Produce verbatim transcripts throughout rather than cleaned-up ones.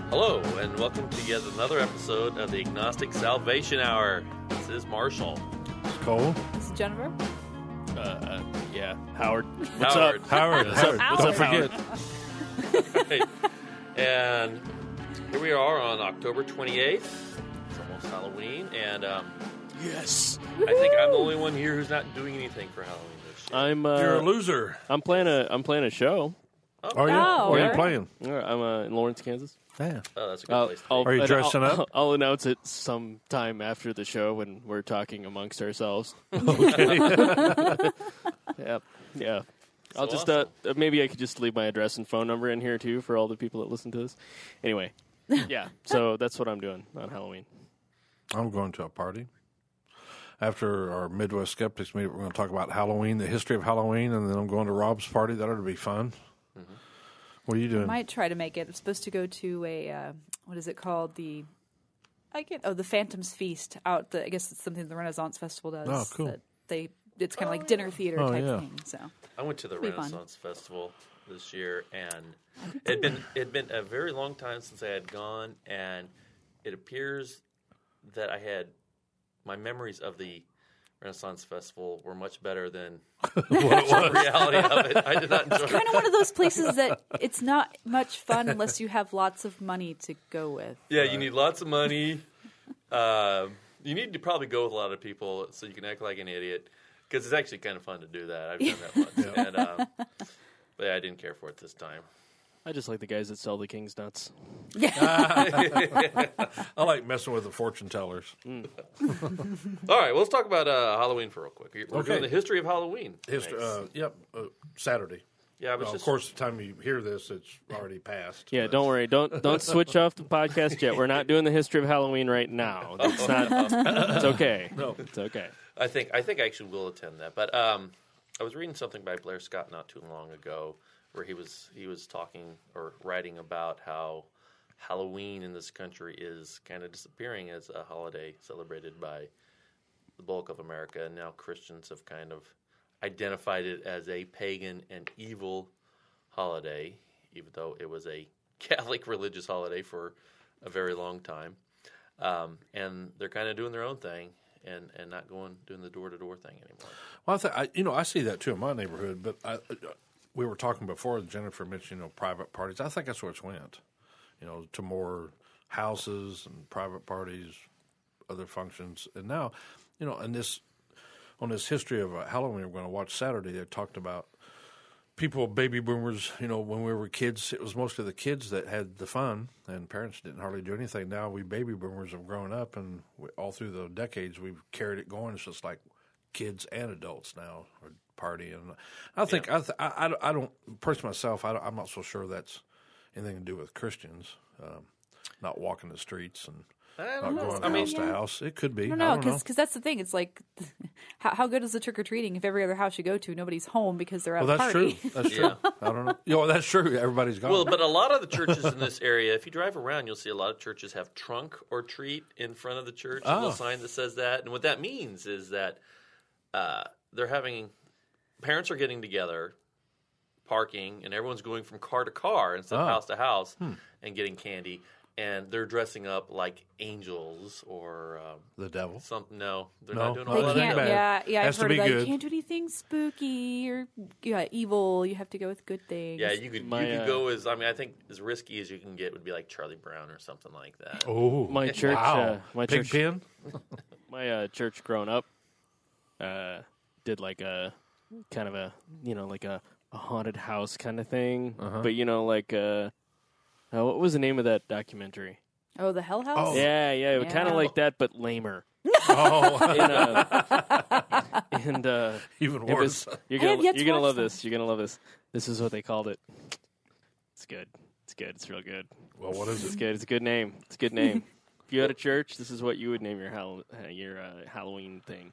Hello, and welcome to yet another episode of the Agnostic Salvation Hour. This is Marshall. It's Cole. This is Jennifer. Uh, uh, yeah, Howard. What's Howard. up? Howard. What's up? Howard. What's up, Don't Howard? Right. And here we are on October twenty-eighth. It's almost Halloween, and um, Yes. I think I'm the only one here who's not doing anything for Halloween this year. I'm. Uh, You're a loser. I'm playing a. I'm playing a show. Are you? Oh, Where are you really? playing? Uh, I'm uh, in Lawrence, Kansas. Yeah. Oh, that's a good I'll, place to I'll, be. Are you and dressing I'll, up? I'll announce it sometime after the show when we're talking amongst ourselves. Okay. Yep. Yeah. I'll So just awesome. uh, maybe I could just leave my address and phone number in here too for all the people that listen to this. Anyway, yeah. So that's what I'm doing on Halloween. I'm going to a party. After our Midwest Skeptics meeting, we're going to talk about Halloween, the history of Halloween, and then I'm going to Rob's party. That ought to be fun. Mm-hmm. What are you doing? Might try to make it. I'm supposed to go to a uh, what is it called? The I get oh the Phantom's Feast out. The I guess it's something the Renaissance Festival does. Oh, cool. That they it's kind of like dinner theater Oh, type yeah. thing. So I went to the It'll be fun. Renaissance Festival this year, and it'd been it'd been a very long time since I had gone, and it appears that I had my memories of the Renaissance Festival were much better than the reality of it. I did not enjoy it. kind of one of those places that it's not much fun unless you have lots of money to go with. Yeah, you need lots of money. Uh, you need to probably go with a lot of people so you can act like an idiot, because it's actually kind of fun to do that. I've done that once, and um, but yeah, I didn't care for it this time. I just like the guys that sell the King's nuts. I like messing with the fortune tellers. All right, well, let's talk about uh, Halloween for real quick. We're Okay. doing the history of Halloween. History. Thanks. Uh, yep. Uh, Saturday. yeah, I was Well, just of course, the time you hear this, it's already passed. Yeah, But- don't worry. Don't don't switch off the podcast yet. We're not doing the history of Halloween right now. It's not. It's okay. No. It's okay. I think I think I actually will attend that. But um, I was reading something by Blair Scott not too long ago, where he was he was talking or writing about how Halloween in this country is kind of disappearing as a holiday celebrated by the bulk of America, and now Christians have kind of identified it as a pagan and evil holiday, even though it was a Catholic religious holiday for a very long time. Um, and they're kind of doing their own thing. And, and not going doing the door to door thing anymore. Well, I, th- I you know I see that too in my neighborhood, but I, uh, we were talking before. Jennifer mentioned you know private parties. I think that's where it's went, you know, to more houses and private parties, other functions, and now, you know, in this on this history of uh, Halloween we're going to watch Saturday, they talked about people, baby boomers. You know, when we were kids, it was mostly the kids that had the fun, and parents didn't hardly do anything. Now we baby boomers have grown up, and we, all through the decades we've carried it going. It's just like kids and adults now are partying. I think I, th- I, I, I don't personally myself. I don't, I'm not so sure that's anything to do with Christians um, not walking the streets and I not don't know. going I mean, house to house. It could be. I don't I know don't know. because that's the thing. It's like how, how good is the trick or treating if every other house you go to nobody's home because they're at Well, a that's party? true. That's true. I don't know. You know, that's true. Everybody's gone. well, but a lot of the churches in this area, if you drive around, you'll see a lot of churches have trunk or treat in front of the church. A Oh. little sign that says that. And what that means is that uh, they're having, parents are getting together, parking, and everyone's going from car to car instead of Oh. house to house and getting candy. And they're dressing up like angels or um, the devil. something. No, they're No. not doing all They Well, that. that's can't. bad. Yeah, yeah. Has I've to heard be of that. good. You can't do anything spooky or yeah, evil. You have to go with good things. Yeah, you could My, you could uh, go as I mean I think as risky as you can get would be like Charlie Brown or something like that. Oh, My church, Wow. uh, my Big church, pen. my uh, church growing up, uh, did like a kind of a you know like a, a haunted house kind of thing. Uh-huh. But you know like uh, uh, what was the name of that documentary? Oh, the Hell House. Oh. Yeah, yeah, kind Yeah. of like that, but lamer. Oh, And, uh, and uh, even it worse. was, you're I have gonna yet you're to gonna watch love that. this. You're gonna love this. This is what they called it. It's good. It's good. It's real good. Well, what is It's it? good. It's a good name. It's a good name. If you had a church, this is what you would name your Hall- uh, your uh, Halloween thing.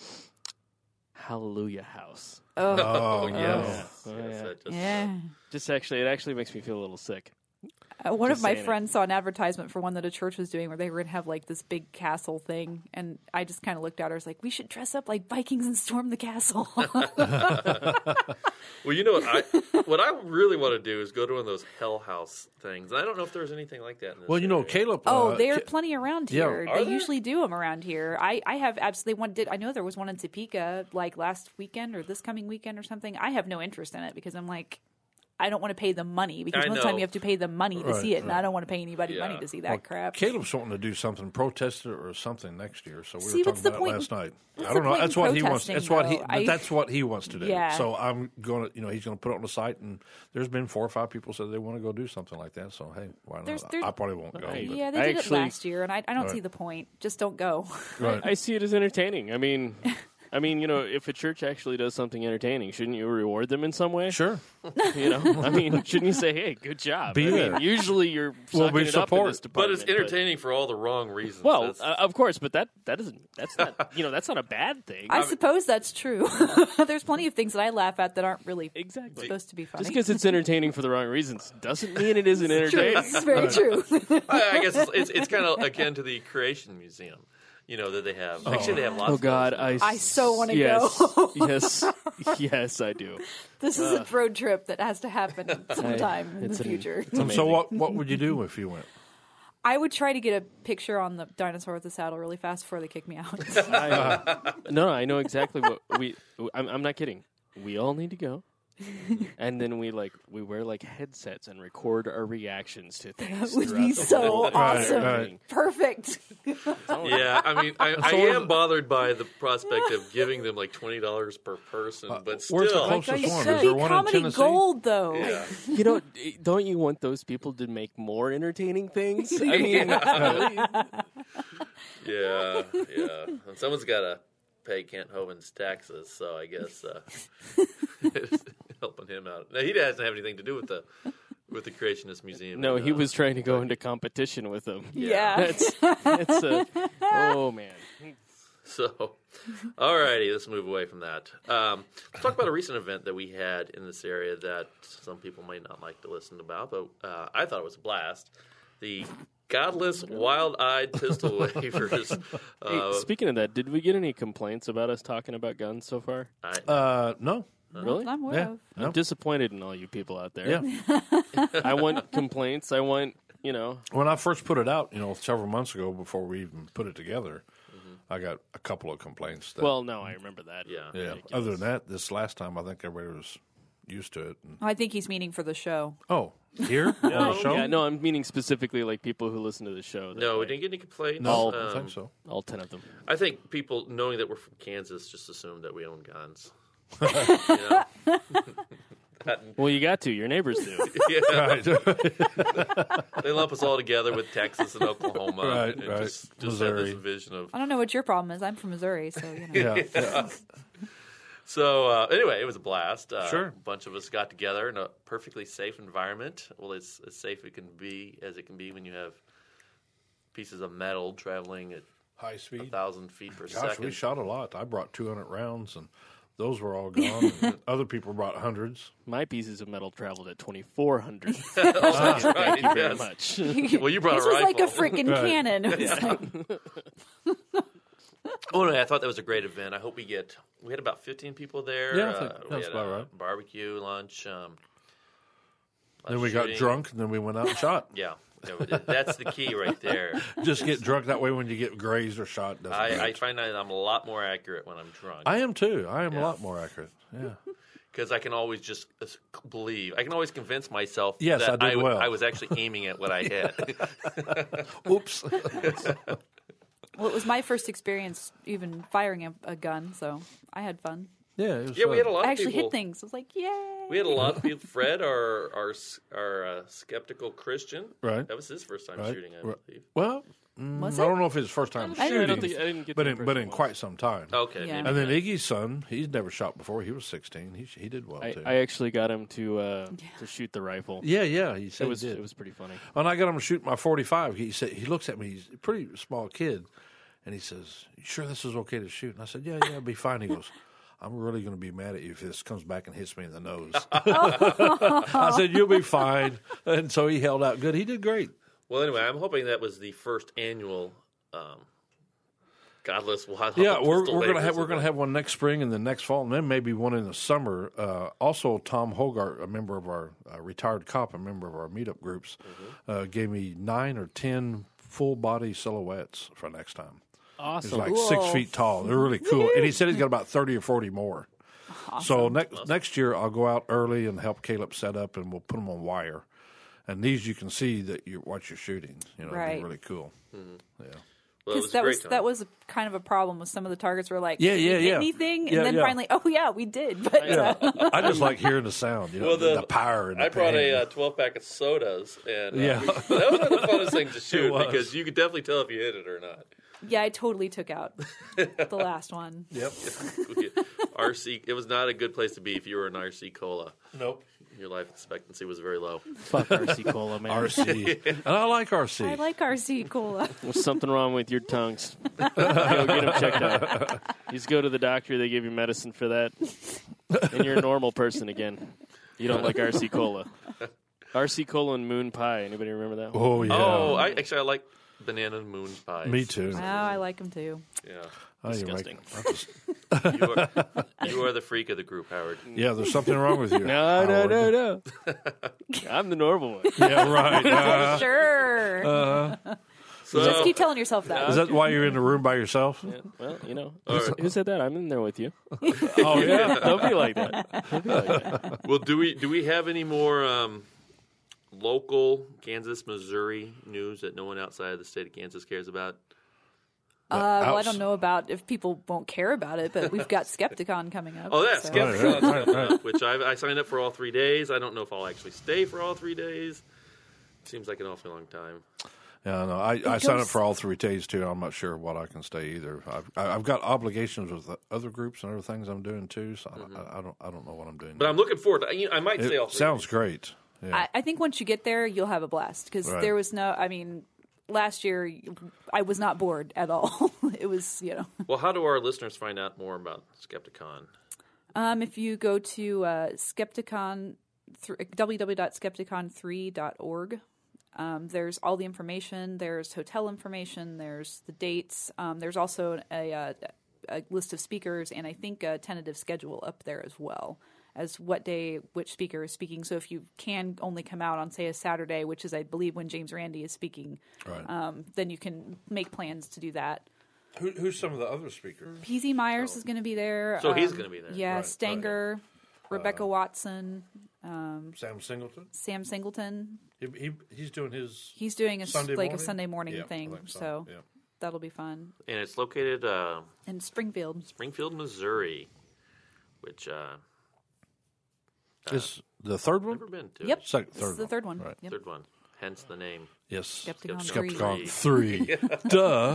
Hallelujah House. Oh, Oh, Oh, yes. yeah. Yes, Oh, yeah. that just, uh, yeah. Just actually, it actually makes me feel a little sick. Uh, one Just of my saying it. friends saw an advertisement for one that a church was doing where they were going to have like this big castle thing, and I just kind of looked at her. I was like, "We should dress up like Vikings and storm the castle." Well, you know what I what I really want to do is go to one of those Hell House things, and I don't know if there's anything like that in this Well, you know, area. Caleb. Oh, uh, there are Ca- plenty around Yeah. here. Are They there? usually do them around here. I, I have absolutely one. Did I know there was one in Topeka like last weekend or this coming weekend or something? I have no interest in it because I'm like, I don't want to pay them money because I most of the time know. you have to pay them money to Right, see it, and right. I don't want to pay anybody Yeah. money to see that well, crap. Caleb's wanting to do something, protest it or something next year. So we See, were what's talking the about point- it last night. what's I the don't know. point in That's what he wants. protesting, That's what he. though? But I- that's what he wants to do. Yeah. So I'm going to. You know, he's going to put it on the site, and there's been four or five people said they want to go do something like that. So hey, why not? There's- there's- I probably won't go. Hey, but- Yeah, they I did actually- it last year, and I, I don't Right. see the point. Just don't go. Right. I see it as entertaining. I mean, I mean, you know, if a church actually does something entertaining, shouldn't you reward them in some way? Sure. You know, I mean, shouldn't you say, "Hey, good job"? Be I there. mean, usually you're Well, sucking we it up in support- this but department. it's entertaining for all the wrong reasons. Well, That's- uh, of course, but that that isn't. That's not. You know, that's not a bad thing. I suppose that's true. There's plenty of things that I laugh at that aren't really exactly. supposed to be funny. Just because it's entertaining for the wrong reasons doesn't mean it isn't True. entertaining. It's very true. I, I guess it's, it's, it's kind of akin to the Creation Museum, you know, that they have. Actually, they have lots Oh of God, those. I I so want to yes, go. yes, yes, I do. This is a road trip that has to happen sometime in it's the an- future. it's And so amazing. what? What would you do if you went? I would try to get a picture on the dinosaur with the saddle really fast before they kick me out. I, uh, no, I know exactly what we. I'm, I'm not kidding. We all need to go, and then we like we wear like headsets and record our reactions to things. That would throughout be the so whole awesome. right. thing. Perfect. Yeah, I mean, I, I am bothered by the prospect of giving them like twenty dollars per person, but where's the still, closest It one? Is should there be one in comedy Tennessee? gold, though. yeah. You know, don't you want those people to make more entertaining things? I mean, really? Yeah, yeah. And someone's got to pay Kent Hovind's taxes, so I guess uh, it's helping him out. Now, he doesn't have anything to do with the with the Creationist Museum. No, and, he uh, was trying to go into competition with them. Yeah. That's, that's a, oh man. So, all righty, let's move away from that. Um, let's talk about a recent event that we had in this area that some people might not like to listen about, but uh, I thought it was a blast. The Godless Wild-Eyed Pistol Wavers. Uh, Hey, speaking of that, did we get any complaints about us talking about guns so far? I, Uh, no. Really? I'm aware Yeah. of. I'm No. disappointed in all you people out there. Yeah. I want complaints. I want, you know, When I first put it out, you know, several months ago, before we even put it together, I got a couple of complaints. That, well, no, I remember that. Yeah. yeah. Ridiculous. Other than that, this last time, I think everybody was used to it. And, I think he's meaning for the show. oh, here on the show? Yeah, no, I'm meaning specifically like people who listen to the show. that, no, we like, didn't get any complaints. No, Um, I think so. all ten of them. I think people, knowing that we're from Kansas, just assume that we own guns. You know? That- Well, you got to. Your neighbors do. yeah, Right. they lump us all together with Texas and Oklahoma, Right, and right. just, just have this Missouri. vision of. I don't know what your problem is. I'm from Missouri, so you know. yeah. yeah. So uh, anyway, it was a blast. Uh, Sure. A bunch of us got together in a perfectly safe environment. Well, it's as safe as it can be as it can be when you have pieces of metal traveling at High a speed. thousand feet per Gosh, second. we shot a lot. I brought two hundred rounds, and those were all gone. And other people brought hundreds. My pieces of metal traveled at twenty-four hundred. That's Thank right. you very yes. much. Well, you brought This a was rifle. like a freaking Right. cannon. It was like, Oh no, I thought that was a great event. I hope we get. We had about fifteen people there. Yeah, I think uh, we that's had about a right. Barbecue, lunch. Um, Then we got shooting. drunk, and then we went out and shot. Yeah, yeah, we did. That's the key right there. Just get drunk. That way, when you get grazed or shot, it doesn't I, I hurt. find that I'm a lot more accurate when I'm drunk. I am too. I am Yeah. a lot more accurate. Yeah. Because I can always just uh, believe. I can always convince myself Yes, that I did w- well. I was actually aiming at what I had. Oops. well, it was my first experience even firing a, a gun, so I had fun. yeah. It was yeah, we had a fun. lot I of actually people. hit things. I was like, yay! We had a lot of people. Fred, our our our uh, skeptical Christian, Right. that was his first time Right. shooting, I Right. believe. Well, mm, Was I it? don't know if it's his first time I shooting, didn't I don't think I didn't get. but the in, but impression in it was. quite some time. Okay, Yeah. maybe And then not. Iggy's son, he's never shot before. He was sixteen. He he did well I, too. I actually got him to uh, to shoot the rifle. yeah, yeah. He said It was he did. it was pretty funny. When I got him to shoot my forty-five, he said he looks at me. He's a pretty small kid, and he says, "You sure this is okay to shoot?" And I said, "Yeah, yeah, it'll be fine." He goes, I'm really going to be mad at you if this comes back and hits me in the nose. I said, you'll be fine. And so he held out good. He did great. Well, anyway, I'm hoping that was the first annual um, Godless Wildlife. Yeah, we're Pistol we're going to Lakers have we're going to event. have one next spring and then next fall, and then maybe one in the summer. Uh, also, Tom Hogart, a member of our uh, retired cop, a member of our meetup groups, Mm-hmm. uh, gave me nine or ten full body silhouettes for next time. Awesome. He's like Cool. six feet tall. They're really cool, and he said he's got about thirty or forty more. So next next year, I'll go out early and help Caleb set up, and we'll put them on wire. And these you can see that you what you're shooting. You know, it'd Right. be really cool. Mm-hmm. Yeah. Well, it Because was a that great was time. that was a, kind of a problem with some of the targets were like, Yeah, "Did yeah, we hit yeah. anything?" And Yeah, then yeah. finally, oh yeah, we did. But uh, I just like hearing the sound. You know, Well, the, the- the power. And the I brought pain. a uh, twelve pack of sodas, and uh, Yeah. we- that was one of the funnest things to shoot was. because you could definitely tell if you hit it or not. yeah, I totally took out the last one. Yep. R C, it was not a good place to be if you were an R C Cola. Nope. Your life expectancy was very low. Fuck R C Cola, man. R C. And I like R C. I like R C Cola. There's something wrong with your tongues. Go get them checked out. You just go to the doctor, they give you medicine for that, and you're a normal person again. You don't like R C Cola. R C Cola and Moon Pie. Anybody remember that one? Oh, yeah. Oh, I actually I like banana moon pies. Me too. Oh, I like them too. Yeah, Oh, you're Disgusting. right. I just- you are, you are the freak of the group, Howard. yeah, there's something wrong with you. No, no, Howard. no, no. I'm the normal one. Yeah, right. Uh, Sure. uh, So, Just keep telling yourself that. is that why you're in the room by yourself? Yeah, well, you know, All who, right. who said that? I'm in there with you. Oh, yeah. Don't be like that. Don't be like that. well, do we do we have any more um, local Kansas, Missouri news that no one outside of the state of Kansas cares about? Uh, well, I outs- don't know about if people won't care about it, but we've got Skepticon coming up. Oh, that's so- Skepticon, Right, right, right, right. which I, I signed up for all three days. I don't know if I'll actually stay for all three days. Seems like an awfully long time. Yeah, no, I, I signed up goes- for all three days too. I'm not sure what I can stay either. I've I- I've got obligations with other groups and other things I'm doing too, so I, I don't I don't know what I'm doing. But I'm looking forward to. You know, I might stay all it three. sounds days. great. Yeah. I, I think once you get there, you'll have a blast because Right. there was no. I mean, last year I was not bored at all. It was, you know, Well, how do our listeners find out more about Skepticon? um, if you go to uh, Skepticon, th- w w w dot skepticon three dot org. Um, there's all the information. There's hotel information. There's the dates. Um, there's also a, uh, a list of speakers and I think a tentative schedule up there as well as what day which speaker is speaking. So if you can only come out on, say, a Saturday, which is, I believe, when James Randi is speaking, Right. um, then you can make plans to do that. Who, who's some of the other speakers? P Z Myers is going to be there. So he's um, gonna be there. Yeah, Right, Stanger, Rebecca Watson, Sam Singleton. Sam Singleton. He, he he's doing his He's doing a s- Sunday like morning? a Sunday morning Yeah, I thing, think so Yeah. that'll be fun. And it's located uh, In Springfield. Springfield, Missouri, which uh, Is the third one? never been to. Yep, Second, this third is the one. third one. Right. Yep. Third one. Hence the name. Yes. Skepticon Skepticon three. three. Duh.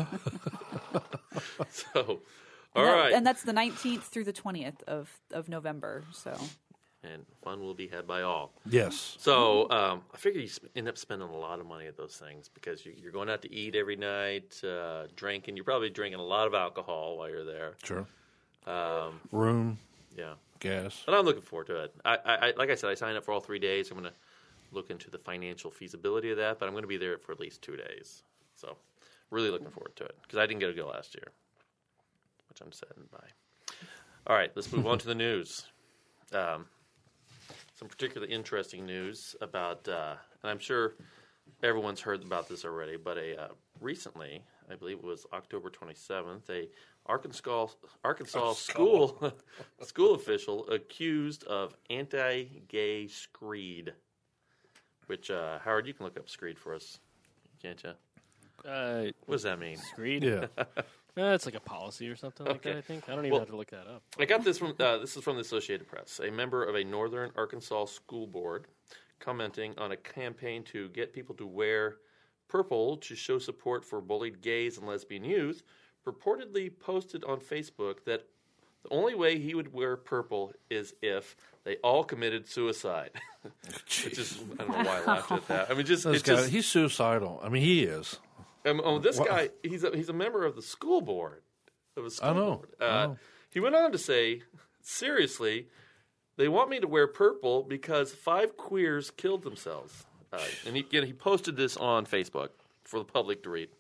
So, all and, that- right. and that's the nineteenth through the twentieth of, of November. So And fun will be had by all. Yes. So um, I figure you sp- end up spending a lot of money at those things because you, you're going out to eat every night, uh, drinking. You're probably drinking a lot of alcohol while you're there. Sure. Um, Room, yeah, gas. but I'm looking forward to it. I, I, I like I said, I signed up for all three days. I'm going to look into the financial feasibility of that, but I'm going to be there for at least two days. So really looking forward to it because I didn't get to go last year, which I'm saddened by. All right, let's move on to the news. Um, some particularly interesting news about, uh, and I'm sure everyone's heard about this already, but a uh, recently, I believe it was October twenty-seventh, a Arkansas Arkansas school school official accused of anti-gay screed. Which uh, Howard, you can look up screed for us, can't you? Uh, What does that mean? Screed? Yeah. Uh, it's like a policy or something like Okay. that, I think. I don't even Well- have to look that up. I got this from uh, this is from the Associated Press. A member of a Northern Arkansas school board commenting on a campaign to get people to wear purple to show support for bullied gays and lesbian youth purportedly posted on Facebook that the only way he would wear purple is if they all committed suicide. Which is, I don't know why I laughed at that. I mean, just, This it's guy, just he's suicidal. I mean, he is. Um, oh, this What? guy, he's a, he's a member of the school board. Of a school I know, board. I Uh, know. He went on to say, seriously, they want me to wear purple because five queers killed themselves. Uh, and he, again, he posted this on Facebook for the public to read.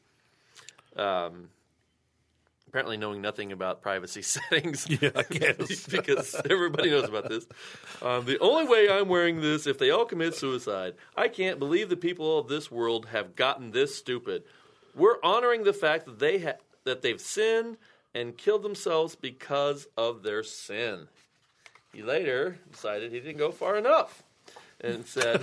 Um, apparently knowing nothing about privacy settings. Yeah, I guess. Because everybody knows about this. Um, the only way I'm wearing this if they all commit suicide. I can't believe the people of this world have gotten this stupid. We're honoring the fact that they ha- that they've sinned and killed themselves because of their sin. He later decided he didn't go far enough and said,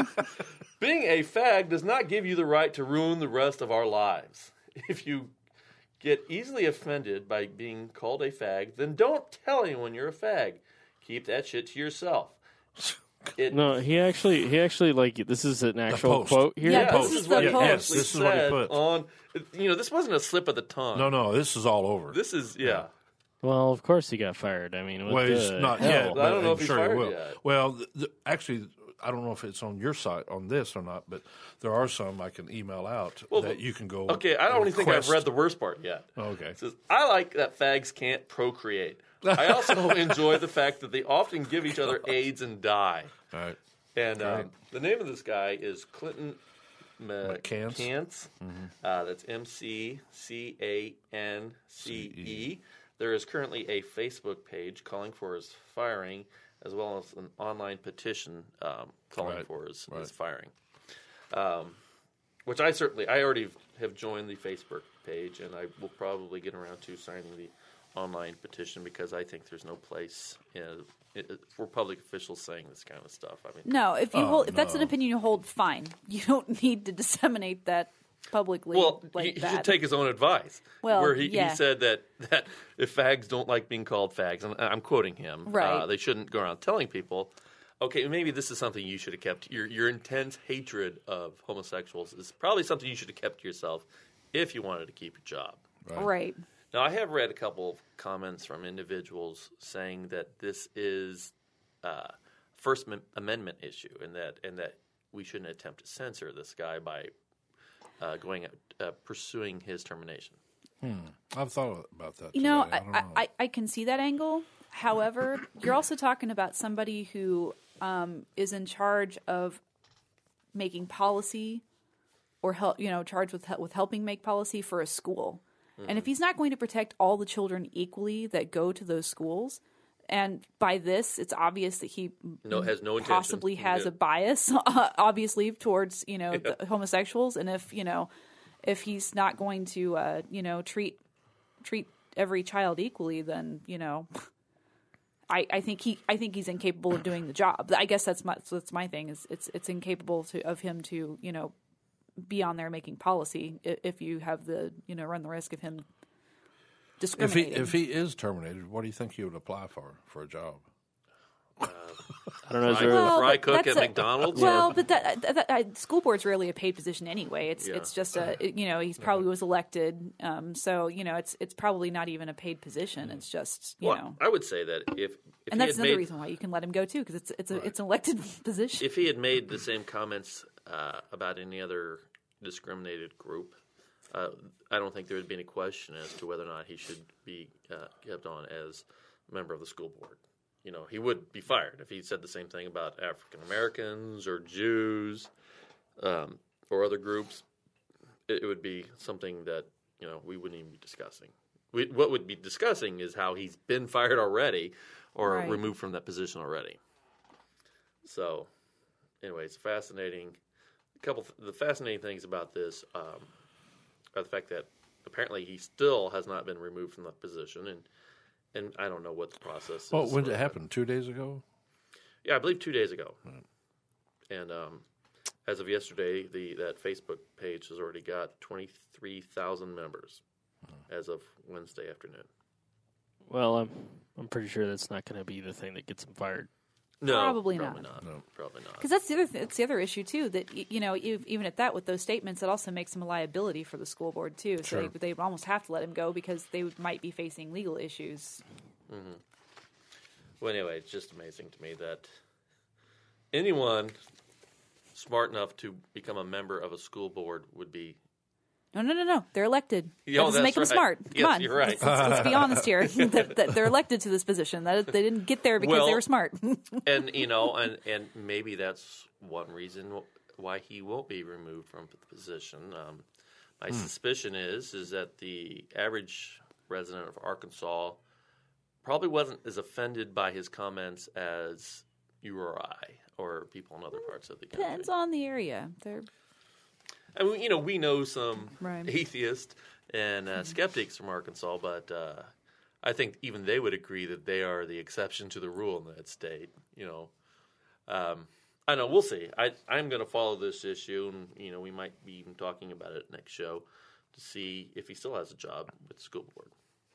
being a fag does not give you the right to ruin the rest of our lives. If you get easily offended by being called a fag, then don't tell anyone you're a fag. Keep that shit to yourself. It, No, he actually, he actually, like, this is an actual post. quote here. Yeah, post. this is what the he post. Yes, actually this is what he said put. on. You know, this wasn't a slip of the tongue. No, no, this is all over. This is yeah. Well, of course he got fired. I mean, what well, he's the not hell? yet. I don't but know I'm if he's sure he fired will. yet. Well, th- th- actually, I don't know if it's on your site on this or not, but there are some I can email out Well, that you can go. Okay, I don't even think I've request. read the worst part yet. Okay. It says, I like that fags can't procreate. I also enjoy the fact that they often give each other AIDS and die. All right. And um, the name of this guy is Clinton Ma- McCants. Cants. Mm-hmm. Uh, that's M C C A N C E. There is currently a Facebook page calling for his firing, as well as an online petition um, calling Right. for his, Right. his firing. Um, which I certainly, I already have joined the Facebook page, and I will probably get around to signing the online petition because I think there's no place in, it, for public officials saying this kind of stuff. I mean, No, if you Oh, hold, if that's an no. opinion you hold, fine. You don't need to disseminate that publicly well, like he, he that. should take his own advice. Well, where he, yeah. he said that, that if fags don't like being called fags, and I'm quoting him, Right. uh, they shouldn't go around telling people. Okay, maybe this is something you should have kept. Your your intense hatred of homosexuals is probably something you should have kept to yourself if you wanted to keep your job. right. Now, I have read a couple of comments from individuals saying that this is uh, First Am- Amendment issue, and that and that we shouldn't attempt to censor this guy by uh, going uh, pursuing his termination. I've thought about that. You know, today. I, I, don't I, know. I, I can see that angle. However, you're also talking about somebody who um, is in charge of making policy, or help, you know, charged with with helping make policy for a school. And if he's not going to protect all the children equally that go to those schools, and by this, it's obvious that he No, has no intention. possibly has Yeah. a bias, obviously, towards, you know, the homosexuals. And if, you know, if he's not going to, uh, you know, treat treat every child equally, then, you know, I, I think he I think he's incapable of doing the job. I guess that's my that's my thing is it's it's incapable to, of him to, you know, be on there making policy i- if you have the, you know, run the risk of him if he discriminating. if he is terminated, what do you think he would apply for for a job? I don't know. Is Fry, there, Well, fry but cook that's at a- McDonald's? Well, but that, that, that school board's rarely a paid position anyway. It's Yeah. it's just a it- you know he's probably was elected, um, so you know it's it's probably not even a paid position. It's just you Well, know, I would say that if, if and he that's had another made, reason why you can let him go too, because it's it's a it's an elected position. if he had made the same comments uh, about any other discriminated group, uh, I don't think there would be any question as to whether or not he should be uh, kept on as a member of the school board. You know, he would be fired if he said the same thing about African Americans or Jews um, or other groups. It, it would be something that, you know, we wouldn't even be discussing. We, what would be discussing is how he's been fired already or Right. removed from that position already. So, anyway, it's fascinating. A couple th- the fascinating things about this um, are the fact that apparently he still has not been removed from that position, and and I don't know what the process is. Well, when did or- it happen? Two days ago. Yeah, I believe two days ago. And um, as of yesterday, the that Facebook page has already got twenty-three thousand members as of Wednesday afternoon. well, I'm I'm pretty sure that's not going to be the thing that gets him fired. No, Probably probably not. not. No. Probably not. Because that's the other th- that's the other issue too. That y- you know, ev- even at that, with those statements, it also makes him a liability for the school board too. So Sure. they they would almost have to let him go because they would, might be facing legal issues. Well, anyway, it's just amazing to me that anyone smart enough to become a member of a school board would be No, no, no, no. They're elected. Oh, That doesn't that's make them right. smart. Come Yes, on. you're right. Let's, let's, let's be honest here. that, that they're elected to this position. That they didn't get there because Well, they were smart. And you know, and and maybe that's one reason why he won't be removed from the position. Um, my suspicion is is that the average resident of Arkansas probably wasn't as offended by his comments as you or I or people in other parts of the country. Depends on the area. They're I mean, you know, we know some Right. atheists and uh, skeptics from Arkansas, but uh, I think even they would agree that they are the exception to the rule in that state. You know, um, I don't know. We'll see. I, I'm going to follow this issue, and you know, we might be even talking about it next show to see if he still has a job with the school board.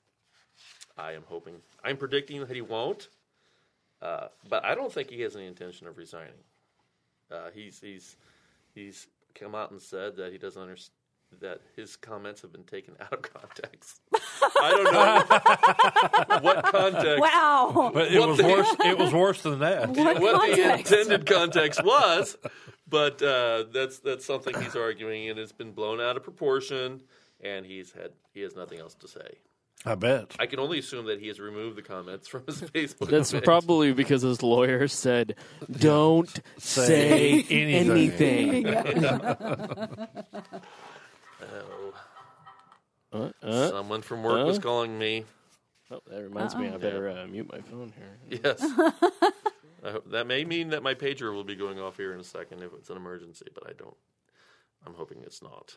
I am hoping. I'm predicting that he won't, uh, but I don't think he has any intention of resigning. Uh, he's he's he's. come out and said that he doesn't understand that his comments have been taken out of context. I don't know what context. wow. But it What was the- worse. It was worse than that. What what the context? intended context was, but uh, that's that's something he's arguing, and it's been blown out of proportion, and he's had he has nothing else to say. I bet. I can only assume that he has removed the comments from his Facebook. That's page. probably because his lawyer said, "Don't say, Say anything." anything." Oh, Uh, uh, someone from work uh? was calling me. oh, that reminds me, I better uh, mute my phone here. Yes. I hope, that may mean that my pager will be going off here in a second if it's an emergency, but I don't. I'm hoping it's not.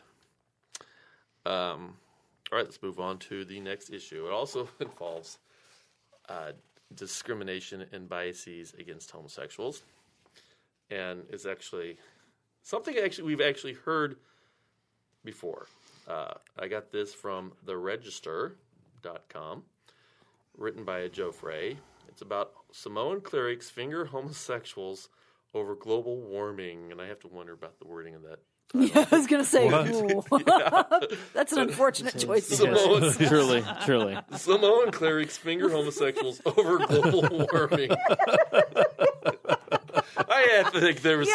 Um, all right, let's move on to the next issue. It also involves uh, discrimination and biases against homosexuals, and is actually something actually we've actually heard before. Uh, I got this from the register dot com, written by Joe Frey. It's about Samoan clerics finger homosexuals over global warming, and I have to wonder about the wording of that. Yeah, I was going to say, What? ooh. That's an unfortunate choice. Samoan, truly, truly. Samoan clerics finger homosexuals over global warming. I had to think there was.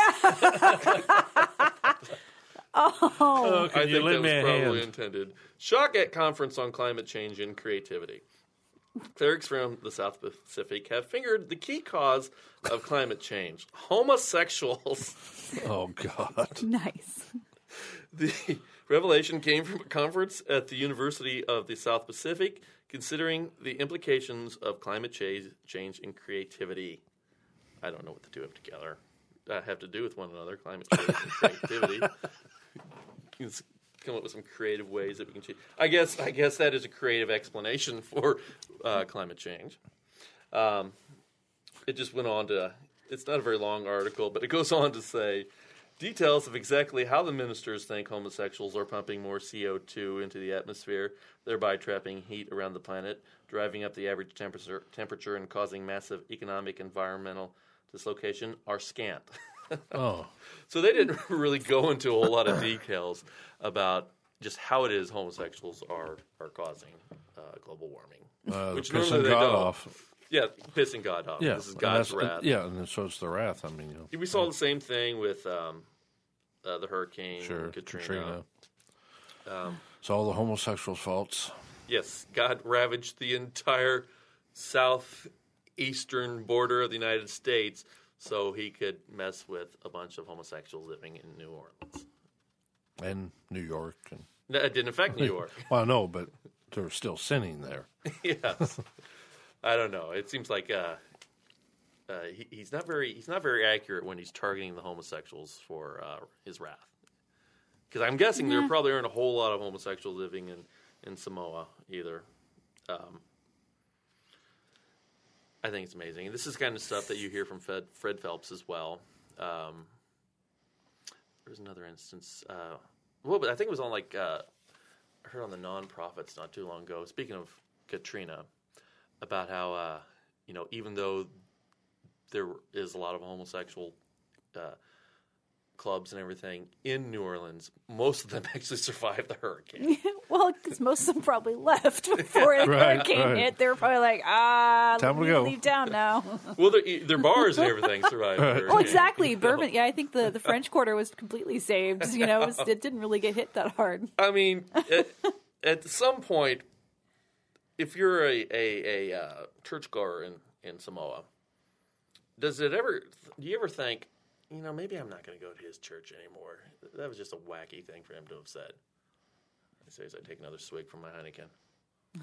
Oh, Can I you think that lend was me a probably hand? intended. Shock at conference on climate change and creativity. Clerics from the South Pacific have fingered the key cause of climate change: homosexuals. Oh God. nice. The revelation came from a conference at the University of the South Pacific, considering the implications of climate change, change and creativity. I don't know what the two have together. Uh, have to do with one another. Climate change and creativity. You can come up with some creative ways that we can change. I guess. I guess that is a creative explanation for uh, climate change. Um, it just went on to. It's not a very long article, but it goes on to say details of exactly how the ministers think homosexuals are pumping more C O two into the atmosphere, thereby trapping heat around the planet, driving up the average temperature, temperature and causing massive economic environmental dislocation, are scant. Oh. So they didn't really go into a whole lot of details about just how it is homosexuals are are causing uh, global warming. Uh, Which pissing normally they God don't. off. Yeah, pissing God off. Yeah, This is and God's that's- wrath. Yeah, and so it's the wrath. I mean, you know, We saw the same thing with um, uh, the hurricane, sure, Katrina. Katrina. Um, It's all the homosexuals' faults. yes, God ravaged the entire southeastern border of the United States so he could mess with a bunch of homosexuals living in New Orleans. And New York. And, No, it didn't affect New York. well, I know, but they're still sinning there. Yes, I don't know. It seems like uh, uh, he, he's not very he's not very accurate when he's targeting the homosexuals for uh, his wrath. Because I'm guessing there probably aren't a whole lot of homosexuals living in, in Samoa either. Um, I think it's amazing. This is kind of stuff that you hear from Fred, Fred Phelps as well. Um, there's another instance. Uh, well, but I think it was on like uh, I heard on the Nonprofits not too long ago. Speaking of Katrina, about how uh, you know even though there is a lot of homosexual uh, clubs and everything in New Orleans, most of them actually survived the hurricane. Well, because most of them probably left before the Right, hurricane right. hit. They were probably like, ah, Time we to need go. leave town now. Well, their, their bars and everything survived the hurricane. Well, exactly. Bourbon. Yeah, I think the, the French Quarter was completely saved. You know, it, was, it didn't really get hit that hard. I mean, at, at some point, if you're a, a, a uh, churchgoer in, in Samoa, does it ever, do you ever think, you know, maybe I'm not going to go to his church anymore? That was just a wacky thing for him to have said. I say as I take another swig from my Heineken.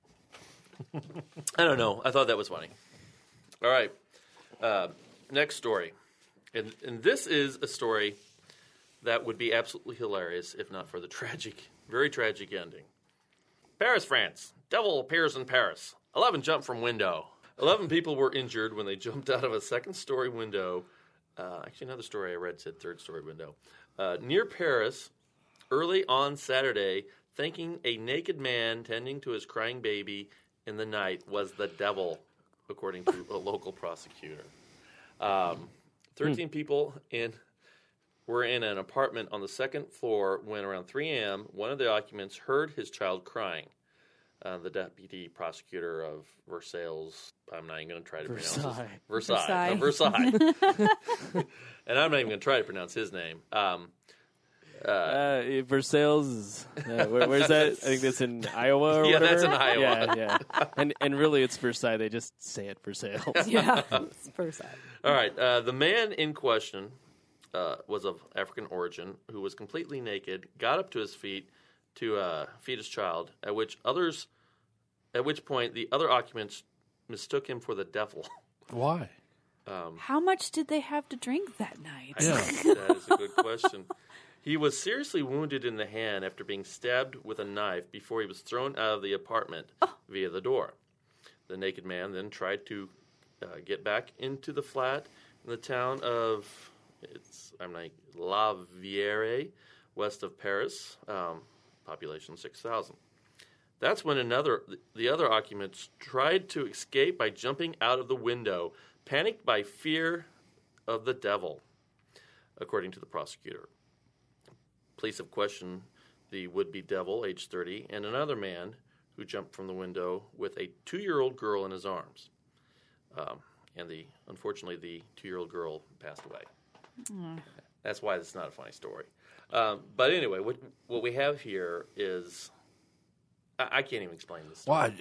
I don't know. I thought that was funny. All right. Uh, next story. And, and this is a story that would be absolutely hilarious if not for the tragic, very tragic ending. Paris, France. Devil appears in Paris. Eleven jump from window. Eleven people were injured when they jumped out of a second-story window. Uh, actually, another story I read said third-story window. Uh, near Paris, early on Saturday, thinking a naked man tending to his crying baby in the night was the devil, according to a local prosecutor. Um, Thirteen hmm. people in were in an apartment on the second floor when around three a.m. one of the occupants heard his child crying. Uh, the deputy prosecutor of Versailles, I'm not even going to try to Versailles. pronounce his Versailles. Versailles. Uh, Versailles. And I'm not even going to try to pronounce his name. Um, uh, Uh, Versailles is, uh, where, where's that? I think that's in Iowa or Yeah, whatever. that's in Iowa. Yeah, yeah. And and really it's Versailles. They just say it Versailles. Yeah, it's first side. All right. Uh, the man in question uh, was of African origin who was completely naked, got up to his feet to uh, feed his child, at which others, at which point the other occupants mistook him for the devil. Why? How much did they have to drink that night? Yeah. That is a good question. He was seriously wounded in the hand after being stabbed with a knife before he was thrown out of the apartment Oh. via the door. The naked man then tried to uh, get back into the flat in the town of it's I'm like La Vière, west of Paris, um, population six thousand. That's when another the other occupants tried to escape by jumping out of the window, panicked by fear of the devil, according to the prosecutor. Police have questioned the would-be devil, age thirty, and another man who jumped from the window with a two-year-old girl in his arms. Um, and the unfortunately, the two-year-old girl passed away. Mm. That's why it's not a funny story. Um, but anyway, what what we have here is I, I can't even explain this. Why?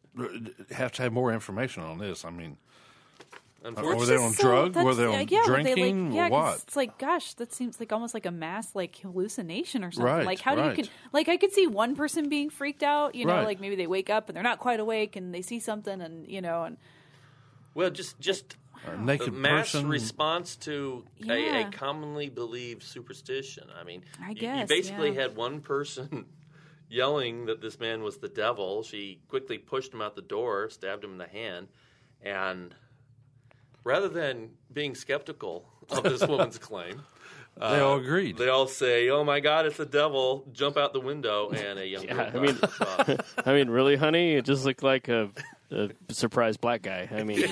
I have to have more information on this. I mean, were Unfortunately, they on So drugs? that's- Were they on yeah, were they, drinking? like, yeah, or 'cause what? It's like, gosh, that seems like almost like a mass like hallucination or something. Right, like how do right. you can like I could see one person being freaked out, you know, Right. like maybe they wake up and they're not quite awake and they see something and you know and well, just just A a naked mass person. response to a, a Yeah. commonly believed superstition. I mean, I you- guess, you basically yeah. had one person yelling that this man was the devil. She quickly pushed him out the door, stabbed him in the hand, and rather than being skeptical of this woman's claim, They all agreed. they all say, "Oh my God, it's the devil!" Jump out the window, and a young Yeah, girl I mean- dies. Uh, I mean, really, honey? It just looked like a, a surprised black guy. I mean,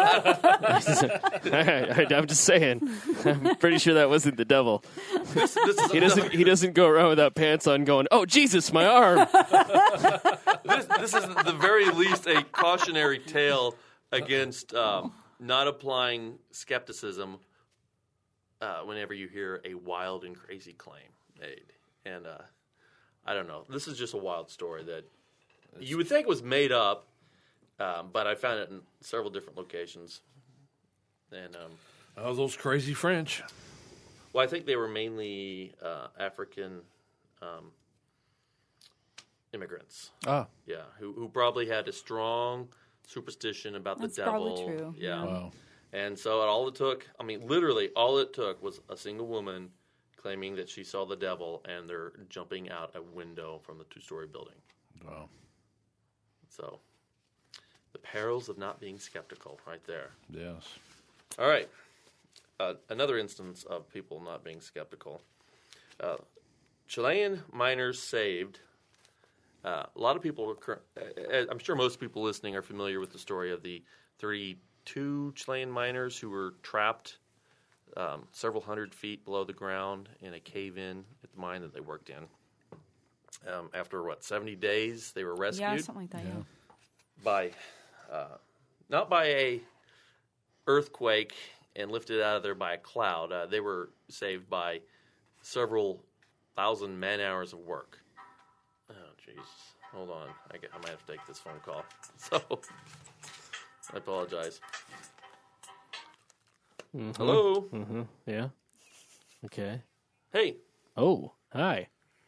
I, am just saying. I'm pretty sure that wasn't the devil. this, this is He doesn't. He doesn't go around without pants on, going, "Oh Jesus, my arm!" this, this is the very least a cautionary tale against um, not applying skepticism uh, whenever you hear a wild and crazy claim made. And uh, I don't know. This is just a wild story that you would think was made up, um, but I found it in several different locations. And um, Oh, those crazy French. well, I think they were mainly uh, African um, immigrants. Ah, Yeah, who who probably had a strong superstition about That's the devil. probably true, Yeah. wow. And so all it took, I mean, literally all it took was a single woman claiming that she saw the devil, and they're jumping out a window from the two-story building. Wow. So the perils of not being skeptical right there. Yes. All right. Uh, another instance of people not being skeptical. Uh, Chilean miners saved. Uh, a lot of people, are cur- uh, I'm sure most people listening are familiar with the story of the thirty-two Chilean miners who were trapped um, several hundred feet below the ground in a cave-in at the mine that they worked in. Um, after, what, seventy days, they were rescued? Yeah, something like that, yeah. By, uh, not by a earthquake and lifted out of there by a cloud. Uh, they were saved by several thousand man-hours of work. Oh, jeez. Hold on. I, get, I might have to take this phone call. So, I apologize. Mm-hmm. Hello? Mm-hmm. Yeah. Okay. Hey. Oh, hi.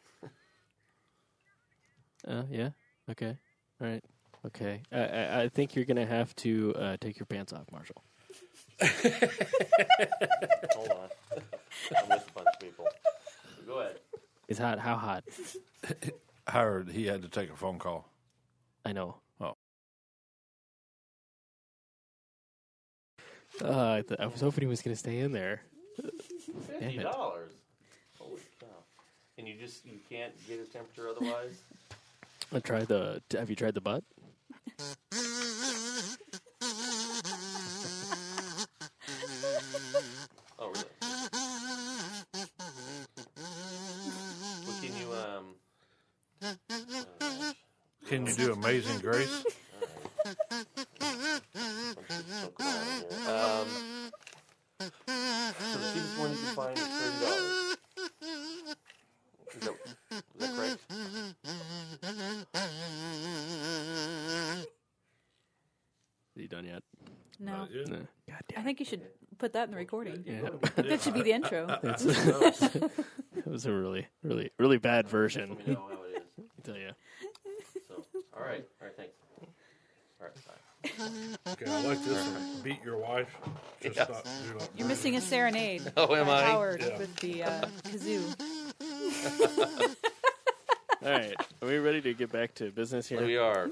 Uh, yeah. Okay. All right. Okay. I, I, I think you're gonna have to uh, take your pants off, Marshall. Hold on. I'm with a bunch of people. Go ahead. It's hot. How hot? I heard he had to take a phone call. I know. Oh. Uh, I, th- I was hoping he was gonna stay in there. Fifty dollars. Holy cow! And you just you can't get his temperature otherwise. I tried the. Have you tried the butt? Oh really? Well, can you um? Uh, Can you do Amazing Grace? Um, so the cheapest one you can find is thirty dollars. Is that, is that correct? Are you done yet? No. Not yet. No. God damn. I think you should put that in the recording. Yeah. That should be the intro. That's, it was a really, really, really bad version. Let me know how it is. I tell you. So, all right, all right, thanks. All right, bye. Okay, I like this one. Beat your wife. Just Yeah. not, do not You're missing a serenade. Oh, am by I? Howard Yeah. with the uh, kazoo. All right. Are we ready to get back to business here? We are.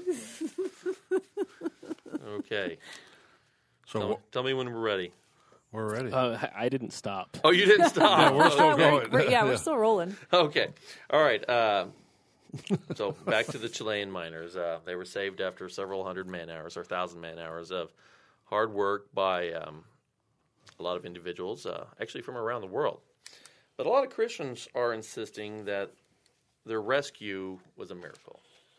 Okay. So Tell, w- tell me when we're ready. we're ready. Uh, I didn't stop. Oh, you didn't stop. Yeah, we're still Oh, we're- going. we're- yeah, we're Yeah. still rolling. Okay. All right. Uh, so back to the Chilean miners. Uh, they were saved after several hundred man hours or thousand man hours of hard work by um, a lot of individuals, uh, actually from around the world. But a lot of Christians are insisting that their rescue was a miracle.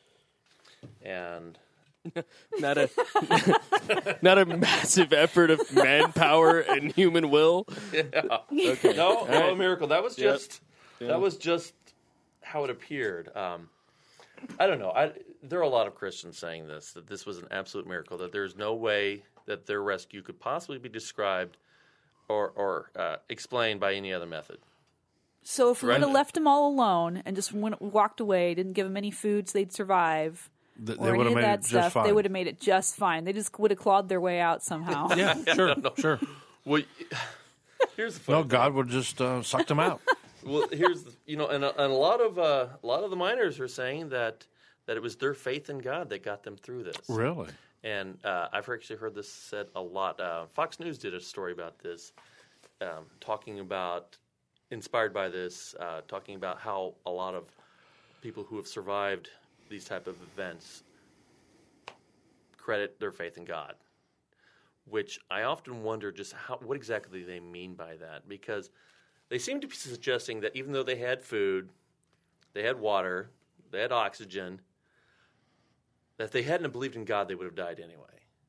And Not a, not a massive effort of manpower and human will. yeah. Okay. No, no right. miracle. That was Yep. just Yeah. that was just how it appeared. Um, I don't know. I, there are a lot of Christians saying this, that this was an absolute miracle, that there's no way that their rescue could possibly be described or, or uh, explained by any other method. So if we Right. would have left them all alone and just went, walked away, didn't give them any food so they'd survive, Th- or they would any have of made that it just stuff, fine. they would have made it just fine. They just would have clawed their way out somehow. Yeah, sure, sure. Well, here's the funny No, thing. God would just uh, sucked them out. Well, here's the, you know, and, a- and a lot of uh, a lot of the miners are saying that that it was their faith in God that got them through this. Really? And uh, I've actually heard this said a lot. Uh, Fox News did a story about this, um, talking about, inspired by this, uh, talking about how a lot of people who have survived these type of events credit their faith in God, which I often wonder just how what exactly they mean by that, because they seem to be suggesting that even though they had food, they had water, they had oxygen, that if they hadn't believed in God, they would have died anyway.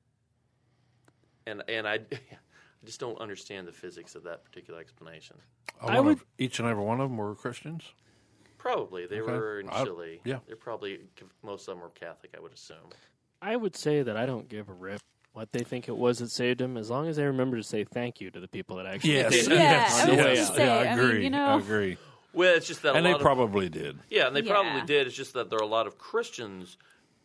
And and I, I just don't understand the physics of that particular explanation. I, I would- would. Each and every one of them were Christians. Probably they Okay. were in I- Chile. yeah. They're probably most of them were Catholic, I would assume. I would say that I don't give a rip what they think it was that saved them, as long as they remember to say thank you to the people that actually Yes. did. Yeah, yes. I was gonna yes. say, yeah, I I mean, agree. you know- I agree. Well, it's just that And a they lot of, probably did. yeah, and they Yeah. probably did. It's just that there are a lot of Christians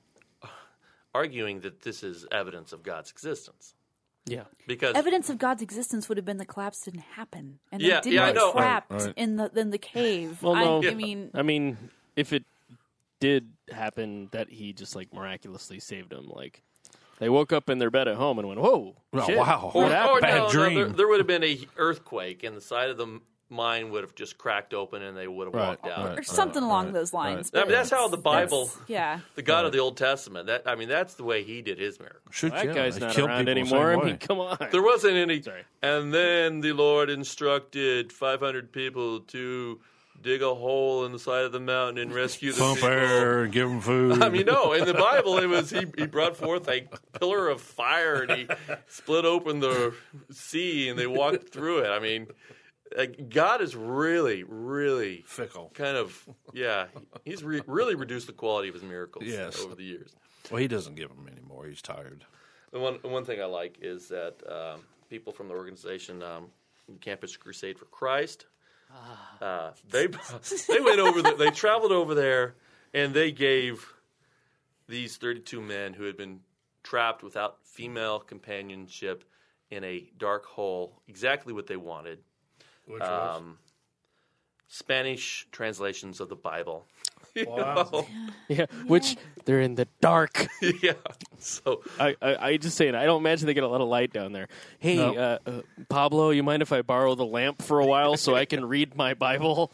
arguing that this is evidence of God's existence Yeah. because Evidence of God's existence would have been the collapse didn't happen, and Yeah, they didn't yeah, I get know. trapped Right, right. in the in the cave. Well, I, no. I Yeah. mean, I mean, if it did happen that he just like miraculously saved them, like they woke up in their bed at home and went, "Whoa, Oh, shit, wow. or, what happened?" or Bad no, no, dream. there, there would have been a earthquake, and the side of the mind would have just cracked open and they would have Right, walked out. right. or something along right, those lines. I mean, but that's how the Bible, that's- yeah. the God of the Old Testament. That I mean, that's the way He did His miracle. Shoot, That yeah, guy's they not killed around people the same anymore. I way. mean, come on. There wasn't any. Sorry. And then the Lord instructed five hundred people to dig a hole in the side of the mountain and rescue the Pump people. air and give them food. I mean, no. In the Bible, it was he, he brought forth a pillar of fire and he split open the sea and they walked through it. I mean, like, God is really, really Fickle. kind of yeah. He's re- really reduced the quality of his miracles Yes. over the years. Well, he doesn't give them anymore. He's tired. The one one thing I like is that um, people from the organization um, Campus Crusade for Christ. Uh, they they went over the, they traveled over there and they gave these thirty-two men who had been trapped without female companionship in a dark hole exactly what they wanted. Which was? Um, Spanish translations of the Bible. You Wow. know? Yeah, which they're in the dark. Yeah. So I, I, I just saying, I don't imagine they get a lot of light down there. Hey, No. uh, uh, Pablo, you mind if I borrow the lamp for a while so I can read my Bible?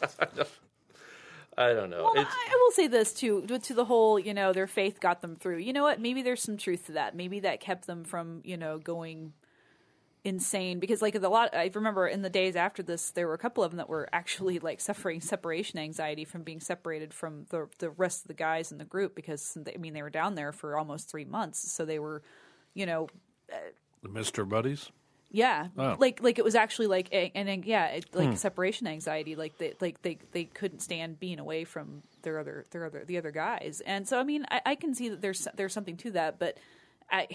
I don't know. Well, It's, I I will say this too, to to the whole, you know, their faith got them through. You know what? Maybe there's some truth to that. Maybe that kept them from, you know, going insane. Because, like, a lot, I remember in the days after this, there were a couple of them that were actually, like, suffering separation anxiety from being separated from the the rest of the guys in the group. Because, they, I mean, they were down there for almost three months. So they were, you know, The Mister Buddies? yeah, Oh. like like it was actually like a- and, and yeah, it, like separation anxiety. Like they like they they couldn't stand being away from their other their other the other guys. And so I mean, I, I can see that there's there's something to that, but I.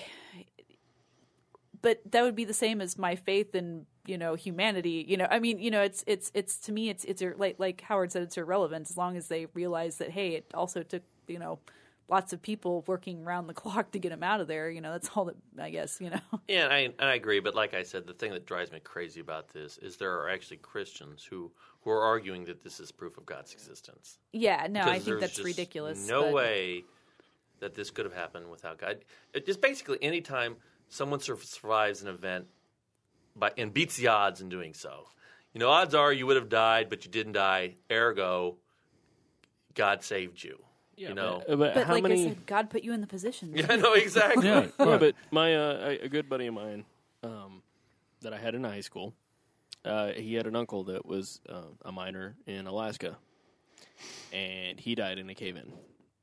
But that would be the same as my faith in, you know, humanity. You know, I mean, you know, it's it's it's to me, it's it's ir- like like Howard said, it's irrelevant as long as they realize that, hey, it also took, you know, lots of people working around the clock to get him out of there. You know, that's all that I guess. You know. yeah, and I, and I agree. But like I said, the thing that drives me crazy about this is there are actually Christians who, who are arguing that this is proof of God's existence. Yeah, no, I Because think there's that's just ridiculous. No but- way that this could have happened without God. It just basically any time someone sur- survives an event by and beats the odds in doing so, you know, odds are you would have died, but you didn't die. Ergo, God saved you. you know. But, but But how like many? I said, God put you in the position. Yeah, no, exactly. Yeah. Yeah, but my uh, a a good buddy of mine um, that I had in high school, uh, he had an uncle that was uh, a miner in Alaska, and he died in a cave-in,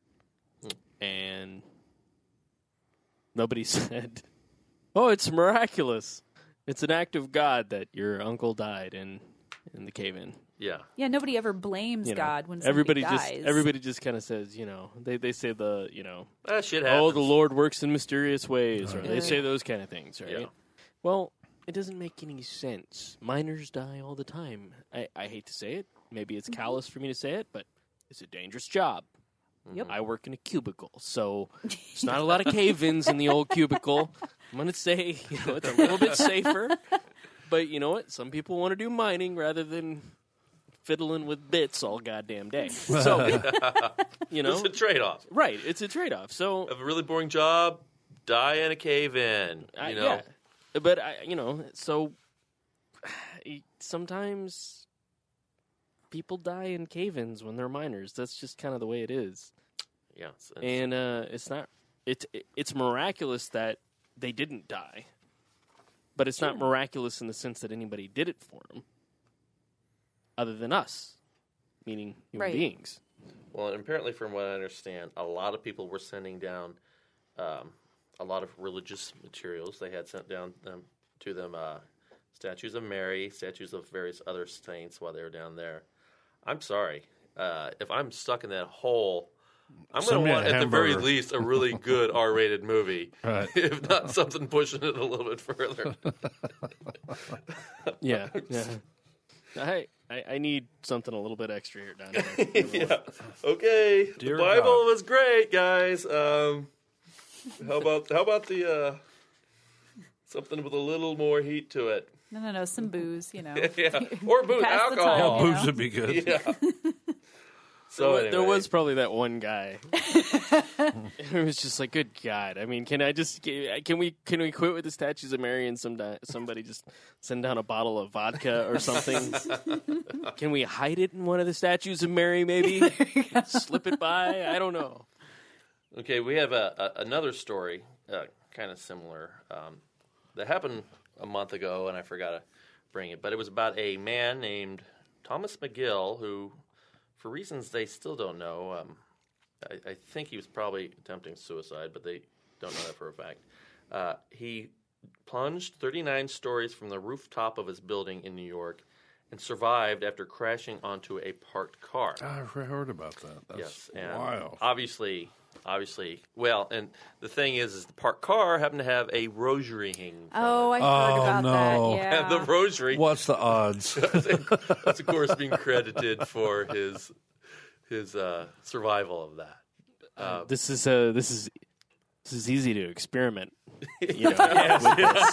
and nobody said, "Oh, it's miraculous! It's an act of God that your uncle died in in the cave-in." Yeah. Yeah, nobody ever blames You know, God when somebody everybody dies. just everybody just kind of says, you know, they they say the you know. That shit happens. Oh, the Lord works in mysterious ways, or they Yeah. say those kind of things, right? Yeah. Well, it doesn't make any sense. Miners die all the time. I, I hate to say it. Maybe it's callous for me to say it, but it's a dangerous job. Yep. I work in a cubicle, so there's not a lot of cave-ins in the old cubicle. I'm going to say, you know, it's a little bit safer. But you know what? Some people want to do mining rather than fiddling with bits all goddamn day. So, you know, It's a trade-off. right? It's a trade-off. So Have a really boring job, die in a cave-in. You I, know. yeah, but I, you know, so sometimes people die in cave-ins when they're miners. That's just kind of the way it is, Yeah. it's- it's- and uh, it's not. It's it's miraculous that they didn't die, but it's not miraculous in the sense that anybody did it for them, other than us, meaning human Right. beings. Well, and apparently, from what I understand, a lot of people were sending down um, a lot of religious materials. They had sent down them to them uh, statues of Mary, statues of various other saints while they were down there. I'm sorry. Uh, if I'm stuck in that hole, I'm going Send to me a want, at the very hamburger. least, a really good R-rated movie. Right. If not something pushing it a little bit further. Yeah, yeah. I, I I need something a little bit extra here, down here. Yeah. Okay. Dear the Bible God. was great, guys. Um, how about how about the uh, something with a little more heat to it? No, no, no, some booze, you know. Yeah. Or booze, Pass the alcohol. time, Yeah, you booze know? would be good. Yeah. So There anyway, was probably that one guy who was just like, "Good God! I mean, can I just can we can we quit with the statues of Mary and some somebody just send down a bottle of vodka or something? Can we hide it in one of the statues of Mary? Maybe slip it by? I don't know." Okay, we have a, a another story, uh, kind of similar, um, that happened a month ago, and I forgot to bring it. But it was about a man named Thomas McGill who, for reasons they still don't know, um, I, I think he was probably attempting suicide, but they don't know that for a fact. Uh, he plunged thirty-nine stories from the rooftop of his building in New York and survived after crashing onto a parked car. I heard about that. That's Yes, and wild. obviously, obviously, well, and the thing is, is the parked car happened to have a rosary hanging from Oh, it. I heard Oh, about no. that. Yeah. And the rosary, What's the odds? that's of course being credited for his his uh, survival of that. Uh, This is uh, this is this is easy to experiment. You know, with this.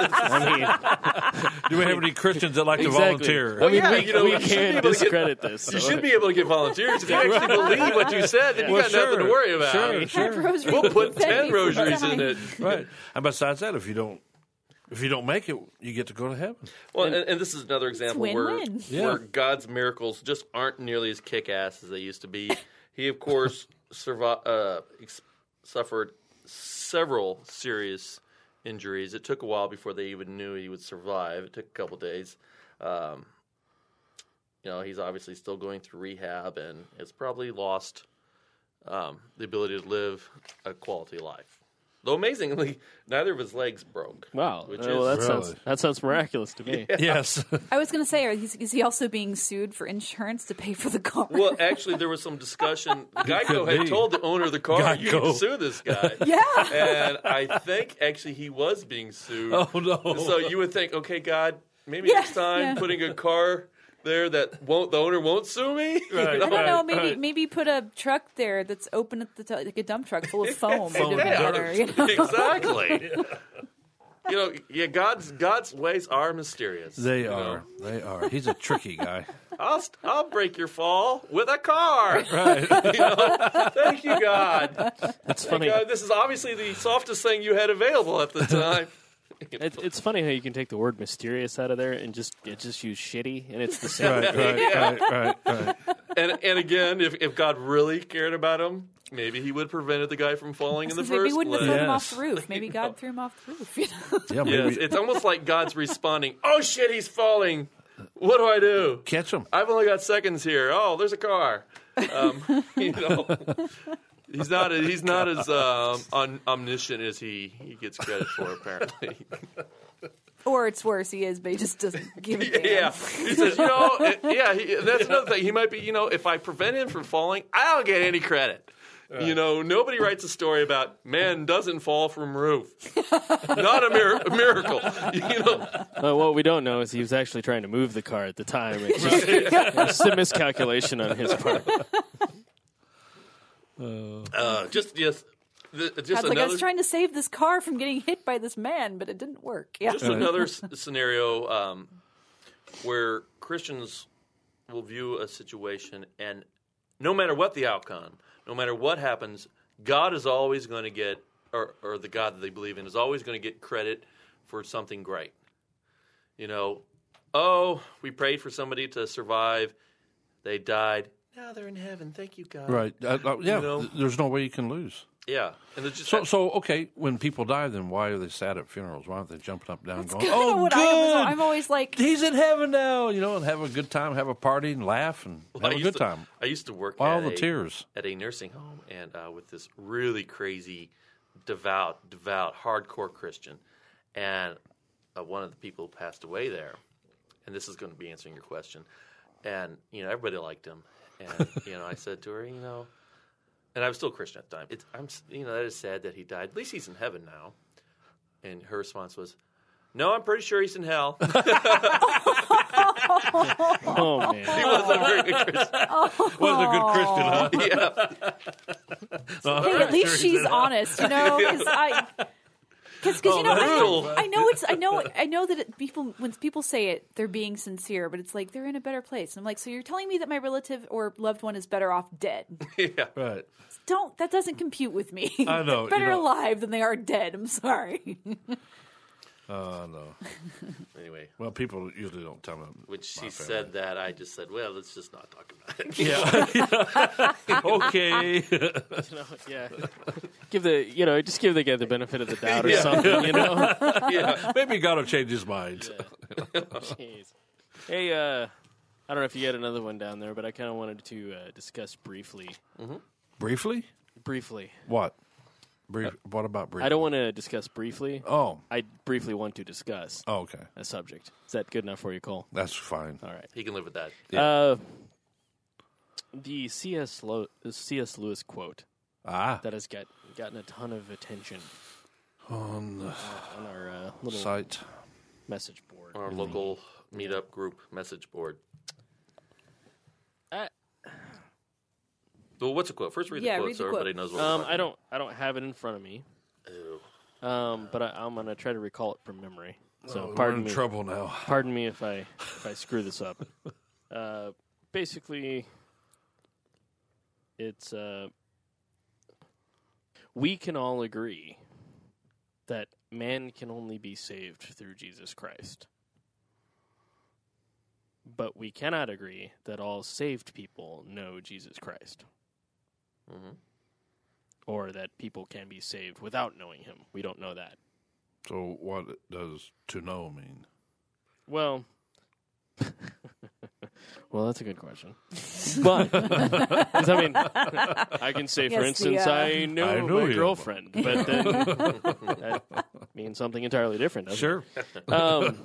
I mean, Do we have any Christians that like to exactly. volunteer? I mean, yeah, we, you know, we you should be can't able to get- discredit this. you so- should be able to get volunteers if you actually believe what you said. Then you Well, got sure, nothing to worry about. sure, That sure. rosary We'll put fed ten me for rosaries in time. it. Right. And besides that, if you don't, if you don't make it, you get to go to heaven. Well, and, and this is another example where, win-win. Yeah. where God's miracles just aren't nearly as kick-ass as they used to be. He, of course, survi- uh, ex- suffered several serious injuries. It took a while before they even knew he would survive. It took a couple days. Um, you know, he's obviously still going through rehab and has probably lost um, the ability to live a quality life. Though amazingly, neither of his legs broke. Wow. Which Uh, well, that is- sounds Really? that sounds miraculous to me. Yes. I was going to say, are he's, is he also being sued for insurance to pay for the car? Well, actually, there was some discussion. Geico could had be. told the owner of the car, "You need to Geico. sue this guy." yeah. And I think actually he was being sued. Oh no. So you would think, okay, God, maybe Yeah, next time yeah. putting a car there that won't the owner won't sue me. Right. You know? I don't know. Right, Maybe right. maybe put a truck there that's open at the top, like a dump truck full of foam. It would be Yeah, better, you know? exactly. You know, yeah, God's God's ways are mysterious. They you are. know. They are. He's a tricky guy. I'll st- I'll break your fall with a car. Right. You know? Thank you, God. It's funny. God, this is obviously the softest thing you had available at the time. It, it's funny how you can take the word mysterious out of there and just it just use shitty, and it's the same. Right. Right. Yeah. Right. Right. Right. And and again, if, if God really cared about him, maybe he would have prevented the guy from falling in the Maybe first he wouldn't place. have thrown him Yes. off the roof. Maybe God threw him off the roof. You know? Yeah. Maybe Yes, it's almost like God's responding, "Oh shit, he's falling. What do I do? catch him. I've only got seconds here. Oh, there's a car." Um, you know, he's not he's not as um, om- omniscient as he, he gets credit for, apparently. Or it's worse, he is, but he just doesn't give a damn. Yeah, he says, you know, it- yeah. He, that's another thing. He might be, you know, if I prevent him from falling, I don't get any credit. You know, nobody writes a story about man doesn't fall from roof. Not a, mir- a miracle. You know, Uh, what we don't know is he was actually trying to move the car at the time. It's just, it's just a miscalculation on his part. uh, just just th- just God's like, I another was trying to save this car from getting hit by this man, but it didn't work. Yeah. just another s- scenario um, where Christians will view a situation, and no matter what the outcome, no matter what happens, God is always going to get, or, or the God that they believe in is always going to get credit for something great. You know, oh, we prayed for somebody to survive, they died. Now they're in heaven. Thank you, God. Right. Uh, uh, yeah. You know? th- There's no way you can lose. Yeah, and there's just So, so okay. When people die, then why are they sad at funerals? Why aren't they jumping up, down, going, Kinda "Oh, what good, I was, I'm always like, he's in heaven now," you know, and have a good time, have a party, and laugh, and I have a used good to- time. I used to work Why all at the a- tears? at a nursing home, and uh, with this really crazy, devout, devout, hardcore Christian, and uh, one of the people passed away there, and this is going to be answering your question, and you know everybody liked him, and you know I said to her, you know, and I was still Christian at the time. It's I'm you know that is sad that he died. At least he's in heaven now, and her response was, "No, I'm pretty sure he's in hell." Oh man. He wasn't a very good Christian. Wasn't a good Christian, huh? Yeah. hey, at least she's honest, you know? 'Cause I, Because Oh, you know, I that's know, so I know it's, I know, I know that it, people when people say it, they're being sincere, but it's like they're in a better place. And I'm like, so you're telling me that my relative or loved one is better off dead? yeah. Right. Don't that doesn't compute with me. I know, They're better you know- alive than they are dead. I'm sorry. Oh, no. Anyway, Well, people usually don't tell me. when she my family. said that, I just said, "Well, let's just not talk about it." Yeah. Okay. You know, yeah. Give the you know just give the guy the benefit of the doubt or Yeah. something. You know. yeah. Maybe God will change his mind. Jeez. Hey, uh, I don't know if you had another one down there, but I kind of wanted to uh, discuss briefly. Briefly? Briefly. What? Brief. What about briefly? I don't want to discuss briefly. Oh. I briefly want to discuss Oh, okay. a subject. Is that good enough for you, Cole? That's fine. All right. He can live with that. Yeah. Uh, the C S. Lo- C S. Lewis quote Ah. that has got, gotten a ton of attention On the uh, on our uh, little site. message board. Our local meetup group message board. I, Well, what's the quote? First, read the Yeah, quote read so the quote. everybody knows what. um, we're I don't. I don't have it in front of me. Ew. Um, but I, I'm gonna try to recall it from memory. So Oh, we're pardon in me. trouble now. Pardon me if I if I screw this up. Uh, basically, it's uh, we can all agree that man can only be saved through Jesus Christ, but we cannot agree that all saved people know Jesus Christ, Mhm. or that people can be saved without knowing Him. We don't know that. So, what does to know mean? Well, well, that's a good question. But 'cause, I mean, I can say, for Yes, the, instance, uh, I know I know my you. girlfriend, but then that means something entirely different. doesn't Sure. it? Um,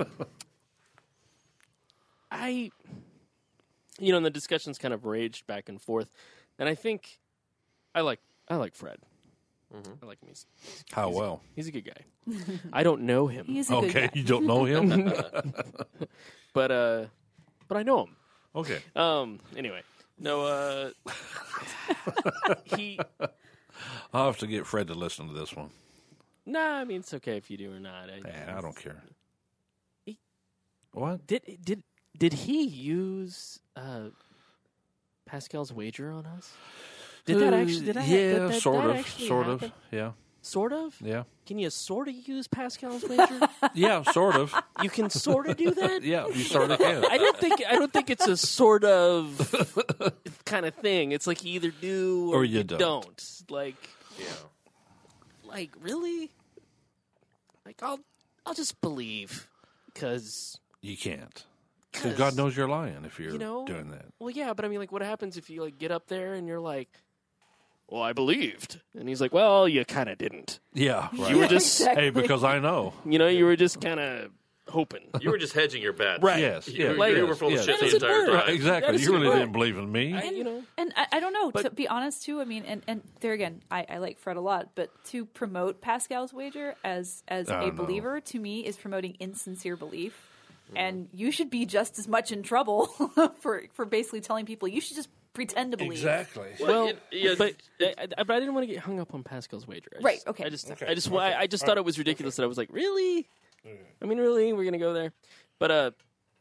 I, you know, and the discussions kind of raged back and forth, and I think I like I like Fred. I like him. He's, How well? he's a good guy. I don't know him, He's a good Okay, guy. you don't know him? but uh, but I know him. Okay. Um. Anyway, no. Uh. he. I'll have to get Fred to listen to this one. Nah. I mean, it's okay if you do or not. I, Yeah, I don't care. He- What? Did did did he use uh, Pascal's wager on us? Did that actually? Did I, yeah, did that, sort that of. actually Sort happen? of. Yeah. Sort of. Yeah. Can you sort of use Pascal's wager? Yeah, sort of. You can sort of do that. Yeah, you sort of can. I don't think I don't think it's a sort of kind of thing. It's like you either do or, Or you don't. don't. Like, Yeah. like really? Like I'll I'll just believe because You can't. Because God knows you're lying if you're You know, doing that. well, yeah, but I mean, like, what happens if you like get up there and you're like, "Well, I believed," and he's like, "Well, you kind of didn't. Yeah, right. You were just, Exactly. Hey, because I know. you know, you were just kind of hoping." You were just hedging your bets. Right. Yes, You, yeah, you Like- were full yes, of shit yes. the That doesn't entire work. time. Right, exactly. That You really doesn't didn't believe in me. I- you know, And I, I don't know. But- to be honest, too, I mean, and, and there again, I, I like Fred a lot, but to promote Pascal's wager as as Oh, a no. believer to me is promoting insincere belief, and you should be just as much in trouble for for basically telling people you should just pretend to believe. Exactly. well, it- yeah, but I, I, but I didn't want to get hung up on Pascal's wager. I Right, just- okay. I just, Okay, I just, okay. I, I just thought it was ridiculous that I was like, really? I mean, really? We're gonna go there? But uh,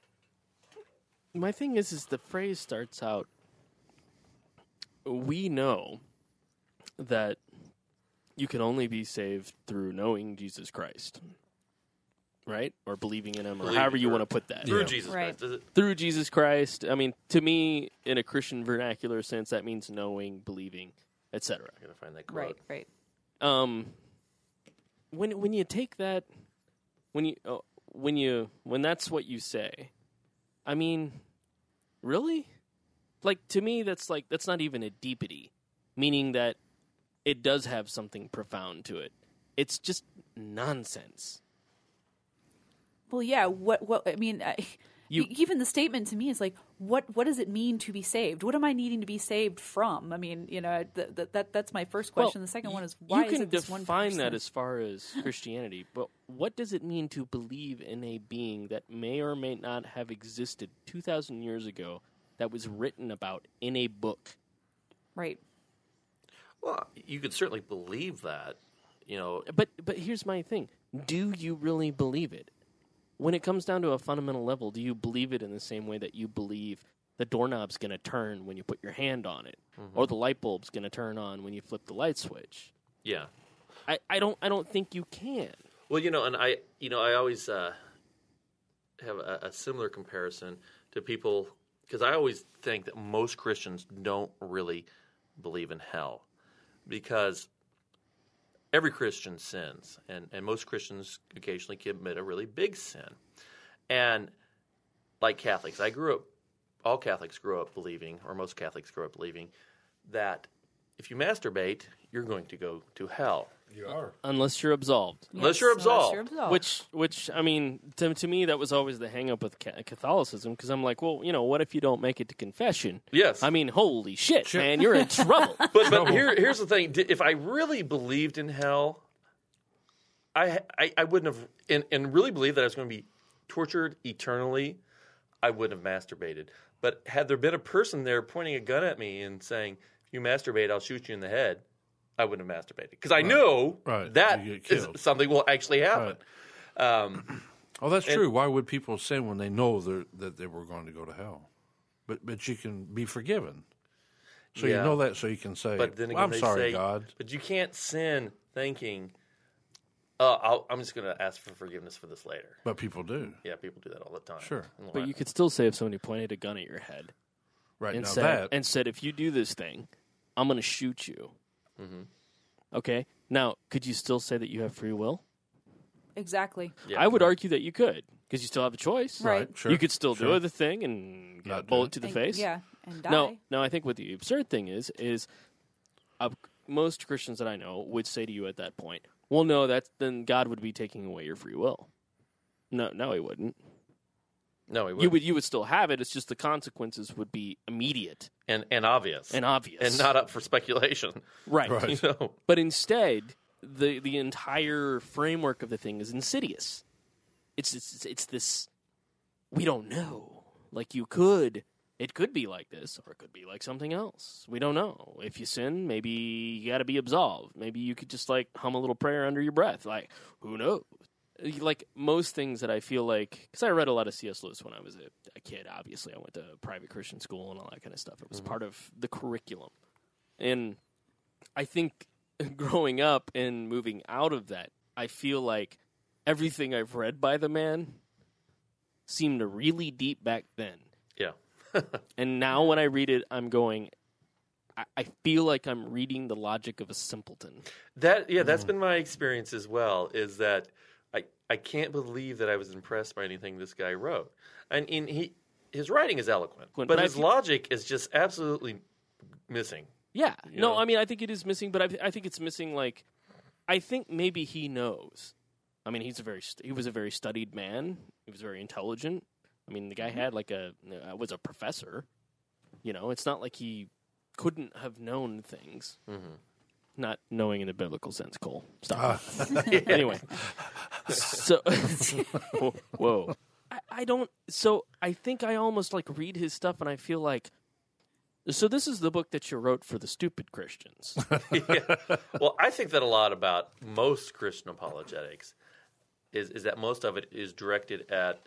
my thing is, is the phrase starts out. We know that you can only be saved through knowing Jesus Christ, right? Or believing in Him, or Believing however you or- want to put that. Through Yeah. Jesus Right. Christ. Is it? Through Jesus Christ. I mean, to me, in a Christian vernacular sense, that means knowing, believing, et cetera. I gotta find that quote. Right, right. Um, when when you take that, when you oh, when you when that's what you say, I mean, really, like to me, that's like that's not even a deepity, meaning that it does have something profound to it. It's just nonsense. Well, yeah. What? What? I mean, I, You- e- even the statement to me is like, what? What does it mean to be saved? What am I needing to be saved from? I mean, you know, th- th- that that's my first question. Well, the second y- one is why you is can it this one define that person? as far as Christianity, but what does it mean to believe in a being that may or may not have existed two thousand years ago, that was written about in a book? right? Well, you could certainly believe that. You know, But but here's my thing: do you really believe it? When it comes down to a fundamental level, do you believe it in the same way that you believe the doorknob's going to turn when you put your hand on it, mm-hmm. or the light bulb's going to turn on when you flip the light switch? Yeah. I, I don't I don't think you can. Well, you know, and I you know I always uh, have a, a similar comparison to people because I always think that most Christians don't really believe in hell because every Christian sins, and, and most Christians occasionally commit a really big sin. And like Catholics, I grew up, all Catholics grew up believing, or most Catholics grew up believing, that if you masturbate, you're going to go to hell. You are. Unless you're absolved. Yes, Unless you're absolved. Unless you're absolved. Which, which I mean, to, to me, that was always the hang-up with ca- Catholicism, because I'm like, well, you know, what if you don't make it to confession? Yes. I mean, holy shit, Sure. man, you're in trouble. But but here here's the thing: if I really believed in hell, I I, I wouldn't have, and, and really believed that I was going to be tortured eternally, I wouldn't have masturbated. But had there been a person there pointing a gun at me and saying, "If you masturbate, I'll shoot you in the head," I wouldn't have masturbated because I know Right. that You get is killed. something will actually happen. Um, Oh, that's true. Why would people sin when they know they're- that they were going to go to hell? But but you can be forgiven. So Yeah. you know that, so you can say, But then again, well, I'm they sorry, say, God. But you can't sin thinking, "Oh, I'll, I'm just going to ask for forgiveness for this later." But people do. Yeah, people do that all the time. Sure. But you could still say if somebody pointed a gun at your head Right and now said, that, and said, if you do this thing, I'm going to shoot you. Mm-hmm. Okay? Now, could you still say that you have free will? Exactly. Yeah. I would argue that you could, because you still have a choice. Right. right, sure. You could still sure. do the thing and get Not a do bullet it. to the And- face. Yeah, and die. No, no. I think what the absurd thing is is uh, most Christians that I know would say to you at that point, "Well, no, that's then God would be taking away your free will." No, no, He wouldn't. No, he would. You would you would still have it. It's just the consequences would be immediate and and obvious and obvious and not up for speculation. right. Right. You know, But instead, the the entire framework of the thing is insidious. It's it's it's this we don't know. Like you could, it could be like this, or it could be like something else. We don't know. If you sin, maybe you got to be absolved. Maybe you could just like hum a little prayer under your breath. Like who knows? Like most things that I feel like, because I read a lot of C S Lewis when I was a, a kid. Obviously, I went to private Christian school and all that kind of stuff. It was Mm-hmm. part of the curriculum, and I think growing up and moving out of that, I feel like everything I've read by the man seemed really deep back then. yeah, And now when I read it, I'm going, I, I feel like I'm reading the logic of a simpleton. that yeah, that's been my experience as well. Is that I I can't believe that I was impressed by anything this guy wrote, and in he his writing is eloquent, But but I his feel- logic is just absolutely missing. Yeah. You No, know? I mean, I think it is missing, but I, I think it's missing, like, I think maybe he knows. I mean, he's a very st- he was a very studied man. He was very intelligent. I mean, the guy had, like, a, uh, was a professor. You know, it's not like he couldn't have known things. Mm-hmm. Not knowing in a biblical sense, Cole. Stop. Anyway. So, whoa. I, I don't, so I think I almost, like, read his stuff and I feel like, so this is the book that you wrote for the stupid Christians. Yeah. Well, I think that a lot about most Christian apologetics is is that most of it is directed at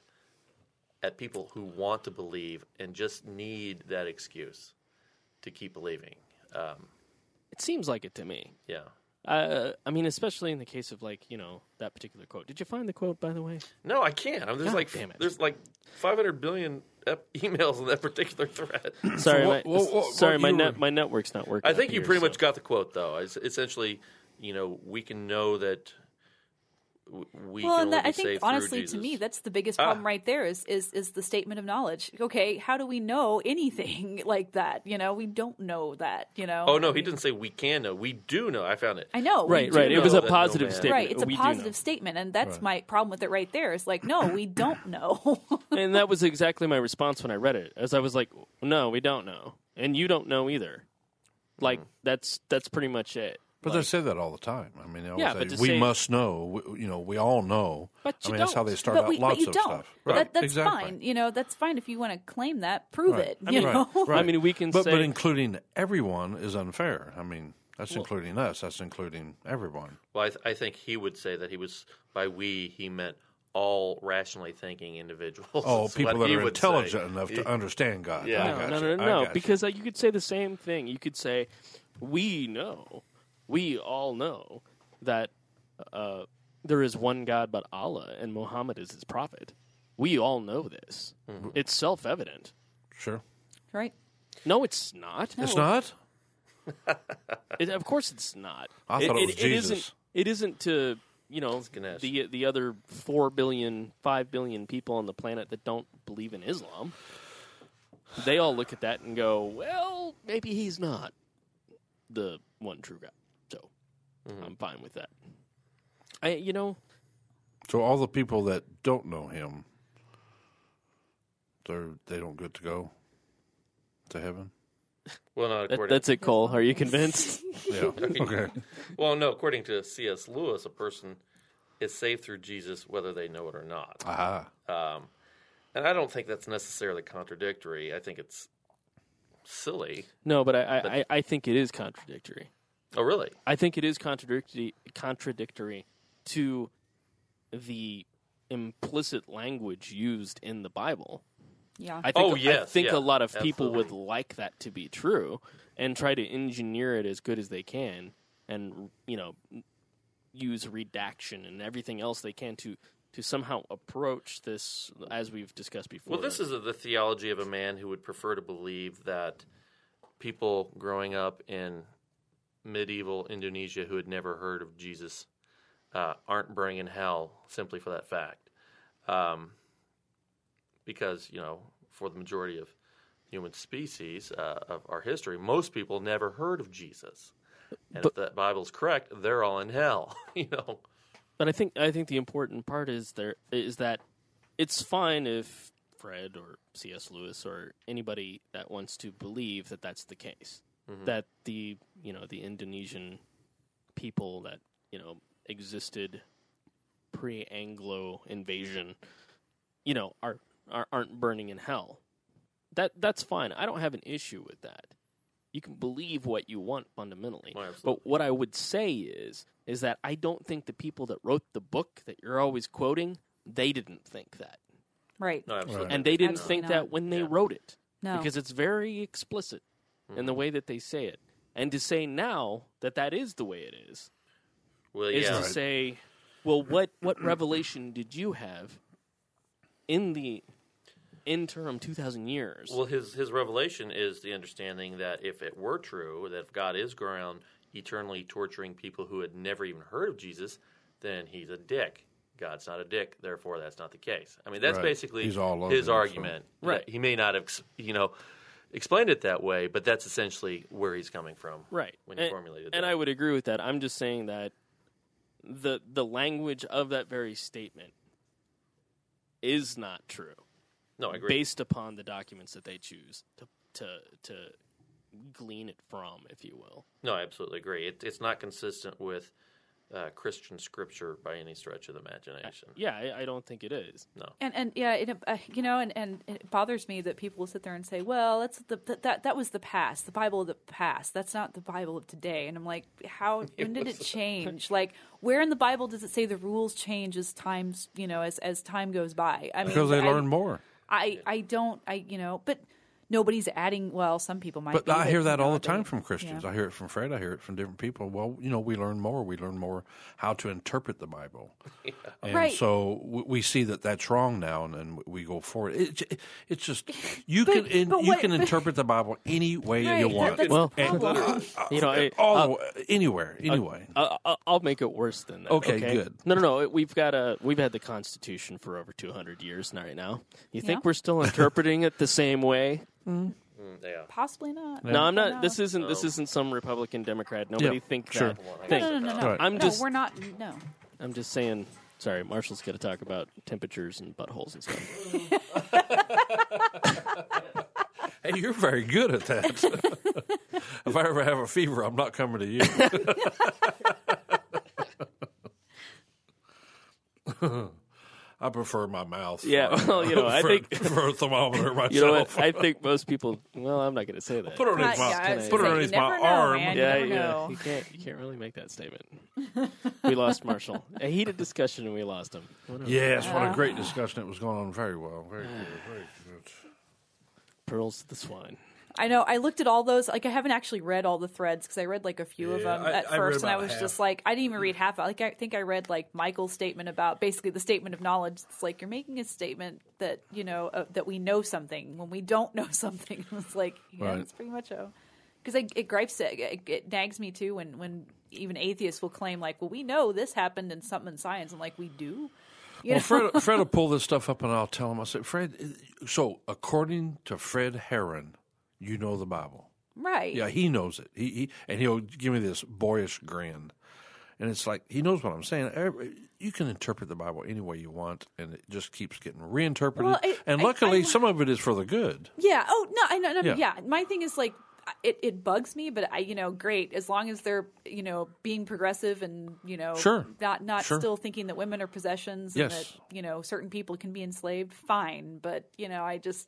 at people who want to believe and just need that excuse to keep believing. Um, It seems like it to me. yeah. Uh, I mean, especially in the case of, like, you know, that particular quote. Did you find the quote, by the way? No, I can't. I mean, there's God like damn it. there's like five hundred billion ep- emails in that particular thread. Sorry, what- my, what- what- sorry, what my you net were- my network's not working. I think up you here, pretty so- much got the quote, though. It's essentially, you know, we can know that w- we Well, can and only that, be I think saved honestly, through to me, Jesus. that's the biggest Ah. problem right there. Is is is the statement of knowledge? Okay, how do we know anything like that? You know, we don't know that. You know. Oh no, I he mean, didn't say we can know. We do know. I found it. I know. we Right, do right. It know. was a that no positive man- statement. Right, it's a We do know. positive statement, and that's Right. my problem with it right there. Is like, no, we don't know. And that was exactly my response when I read it. As I was like, no, we don't know. And you don't know either. Like, Mm-hmm. that's that's pretty much it. But they say that all the time. I mean, they always Yeah, say, but to we say- must know. We, you know, we all know. But I you mean, that's how don't. they start but out we, lots but you of don't. stuff. That, that's exactly. fine. You know, that's fine if you want to claim that. Prove Right. it. I You mean, know. right, right. I mean, we can but, say- but including everyone is unfair. I mean, That's well, including us. That's including everyone. Well, I, th- I think he would say that he was, by we, he meant all rationally thinking individuals. Oh, That's people that are intelligent say. enough to understand God. Yeah. I No, no, no, no, no, because uh, you could say the same thing. You could say, we know, we all know that uh, there is one God but Allah, and Muhammad is his prophet. We all know this. Mm-hmm. It's self-evident. Sure. Right? No, it's not. No. It's not? it, of course it's not. I thought it, it was it, Jesus. It isn't, it isn't to, you know, the the other four billion, five billion people on the planet that don't believe in Islam. They all look at that and go, well, maybe he's not the one true God. So mm-hmm. I'm fine with that. I, you know. So all the people that don't know him, they're, they don't get to go to heaven? Well, not according. That, that's it, Cole. Are you convinced? Yeah. Okay. Well, no. According to C S. Lewis, a person is saved through Jesus whether they know it or not. Aha. Um, and I don't think that's necessarily contradictory. I think it's silly. No, but I, but I, I think it is contradictory. Oh, really? I think it is contradictory contradictory to the implicit language used in the Bible. Yeah. I think, oh, yes. I think yeah, a lot of absolutely. people would like that to be true and try to engineer it as good as they can and, you know, use redaction and everything else they can to, to somehow approach this, as we've discussed before. Well, this is a, the theology of a man who would prefer to believe that people growing up in medieval Indonesia who had never heard of Jesus uh, aren't burning in hell simply for that fact. Um Because, you know, for the majority of human species uh, of our history, most people never heard of Jesus. And but, if that Bible's correct, they're all in hell, you know. But I think I think the important part is there is that it's fine if Fred or C S. Lewis or anybody that wants to believe that that's the case. Mm-hmm. That the, you know, the Indonesian people that, you know, existed pre-Anglo invasion, you know, are aren't burning in hell. That that's fine. I don't have an issue with that. You can believe what you want fundamentally. Oh, but what I would say is is that I don't think the people that wrote the book that you're always quoting, they didn't think that. Right. No, absolutely. And they didn't Absolutely think not. that when they Yeah. wrote it. No. Because it's very explicit mm-hmm. in the way that they say it. And to say now that that is the way it is, well, is yeah. to Right. say, well, what, what revelation did you have in the interim two thousand years? Well, his his revelation is the understanding that if it were true, that if God is going around eternally torturing people who had never even heard of Jesus, then he's a dick. God's not a dick, therefore that's not the case. I mean, that's Right. basically He's all his over it, argument. so. Right. He may not have, you know, explained it that way, but that's essentially where he's coming from. Right. When he and, formulated and that. I would agree with that. I'm just saying that the the language of that very statement is not true. No, I agree. Based upon the documents that they choose to to to glean it from, if you will. No, I absolutely agree. It, it's not consistent with uh, Christian scripture by any stretch of the imagination. Yeah, I, I don't think it is. No. And and yeah, it, uh, you know, and, and it bothers me that people will sit there and say, "Well, that's the that, that that was the past, the Bible of the past. That's not the Bible of today." And I'm like, "How? When did it change? Like, where in the Bible does it say the rules change as times, you know, as as time goes by?" I mean, Because they I, learn more. I I don't I you know, but nobody's adding. Well, some people might. But be, I hear that you all know, the time they- from Christians. yeah. I hear it from Fred. I hear it from different people. Well, you know, we learn more. We learn more how to interpret the Bible. Yeah. And Right. so w- we see that that's wrong now, and then we go forward. It, it, it's just you But- can in, but you what- can interpret the Bible any way Right, you that- want. that's Well, the problem. You know, I, all I'll- the way, anywhere, anyway. Uh, I'll- I'll make it worse than that. Okay, Okay, good. No, no, no. We've got a we've had the Constitution for over two hundred years now. Right now, you think Yeah. we're still interpreting it the same way? Mm, yeah. Possibly not. No, I'm No. not. This isn't. This isn't some Republican Democrat. Nobody Yeah, think sure. that. No, Thing. no, no, no, no. Right. I'm no, just. we're not. No. I'm just saying. Sorry, Marshall's got to talk about temperatures and buttholes and stuff. Hey, you're very good at that. If I ever have a fever, I'm not coming to you. I prefer my mouth. Yeah, for, well, you know, I for, think for a thermometer myself. You know what? I think most people. Well, I'm not going to say that. Put it underneath Uh, my, yeah, I was put it gonna say, underneath you my never know, arm. man. You yeah, never yeah. know. You can't. You can't really make that statement. We lost Marshall. A heated discussion, and we lost him. Whatever. Yes, what a great discussion. It was going on very well. Very good. Very good. Pearls to the swine. I know. I looked at all those. Like, I haven't actually read all the threads because I read like a few of Yeah, them I- at I read first, and I about was half. just like, I didn't even read half. Like, I think I read like Michael's statement about basically the statement of knowledge. It's like you're making a statement that you know uh, that we know something when we don't know something. It's like, yeah, Right. that's pretty much so. Because it gripes it, it, it nags me too when when even atheists will claim like, well, we know this happened in something in science. I'm like, we do. You Well, know? Fred, Fred will pull this stuff up, and I'll tell him. I said, Fred, so according to Fred Herron, you know the Bible. Right. Yeah, he knows it. He, he and he'll give me this boyish grin, and it's like he knows what I'm saying. Every- You can interpret the Bible any way you want, and it just keeps getting reinterpreted. Well, I- and I- luckily, I- some of it is for the good. Yeah. Oh no. I no, no, Yeah. yeah. My thing is like it, it bugs me, but I you know great as long as they're you know being progressive and you know Sure. not not Sure. still thinking that women are possessions Yes. and that you know certain people can be enslaved. Fine, but you know I just.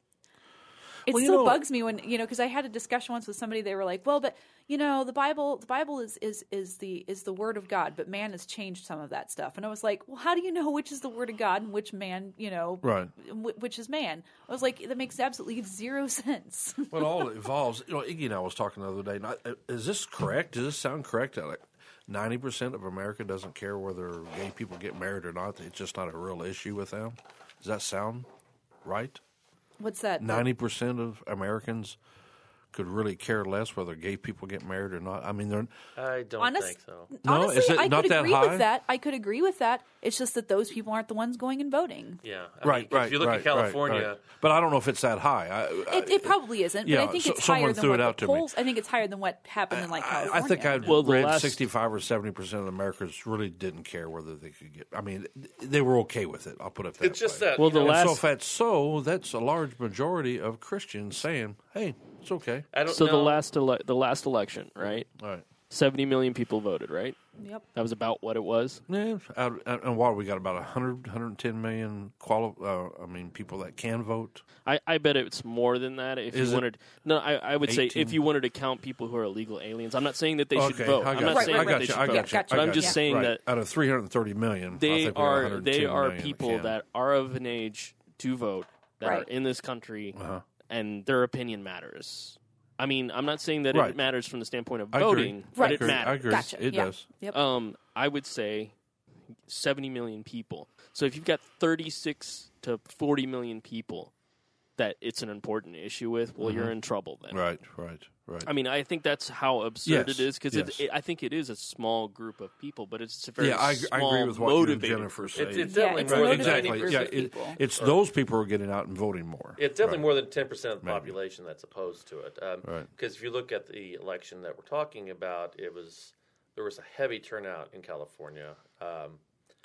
It Well, you still know- bugs me when you know because I had a discussion once with somebody. They were like, "Well, but you know, the Bible, the Bible is is is the is the word of God, but man has changed some of that stuff." And I was like, "Well, how do you know which is the word of God and which man, you know, Right. wh- which is man?" I was like, "That makes absolutely zero sense." Well, it all evolves. You know, Iggy and I was talking the other day. And I, is this correct? Does this sound correct? Like ninety percent of America doesn't care whether gay people get married or not. It's just not a real issue with them. Does that sound right? What's that? Ninety percent of Americans could really care less whether gay people get married or not. I mean, they're I don't Honest- think so. No, Honestly, is it I not could that agree high? with that. I could agree with that. It's just that those people aren't the ones going and voting. Yeah, I right, mean, right. If you look right, at California, right, right. But I don't know if it's that high. I, I, It, it probably isn't, yeah, but I think so- it's someone higher than threw what it out the to me. polls. I think it's higher than what happened in like I, California. I think I'd Well, the read last- sixty-five or seventy percent of Americans really didn't care whether they could get. I mean, they were okay with it. I'll put it that it's just way. that. Well, you the know, And so last- if that's so, that's a large majority of Christians saying, "Hey, it's okay." I don't So know. the last ele- the last election, right? All right. Seventy million people voted, right? Yep. That was about what it was. Yeah, out, out, and what we got about one hundred, one hundred ten million quali- uh, I mean, people that can vote. I, I bet it's more than that. If Is you it wanted, no, I, I would say eighteen? if you wanted to count people who are illegal aliens, I'm not saying that they should Okay, vote. I I'm got not you. Right, saying right, that right. they I should got vote. you. Yeah, gotcha. But I'm Yeah. just saying Right. that out of three hundred thirty million, I they think we got are one hundred ten they are million that people can. that are of an age to vote that are Right. in this country, Uh-huh. and their opinion matters. I mean, I'm not saying that Right. it matters from the standpoint of I agree. voting, but Right. it I agree. matters. I agree. Gotcha. It Yeah. does. Yep. Um, I would say seventy million people. So if you've got thirty-six to forty million people that it's an important issue with, well, you're in trouble then. Right, right, right. I mean, I think that's how absurd Yes, it is because yes. it, it, I think it is a small group of people, but it's a very yeah, I, small, I agree with what you and motivated Jennifer group. say. It's, it's Yeah, definitely it's more a than motivated exactly. group Yeah, of it, people. it's those people who are getting out and voting more. It's definitely Right. more than ten percent of the Maybe. population that's opposed to it. Um, Right. Because if you look at the election that we're talking about, it was there was a heavy turnout in California. Um,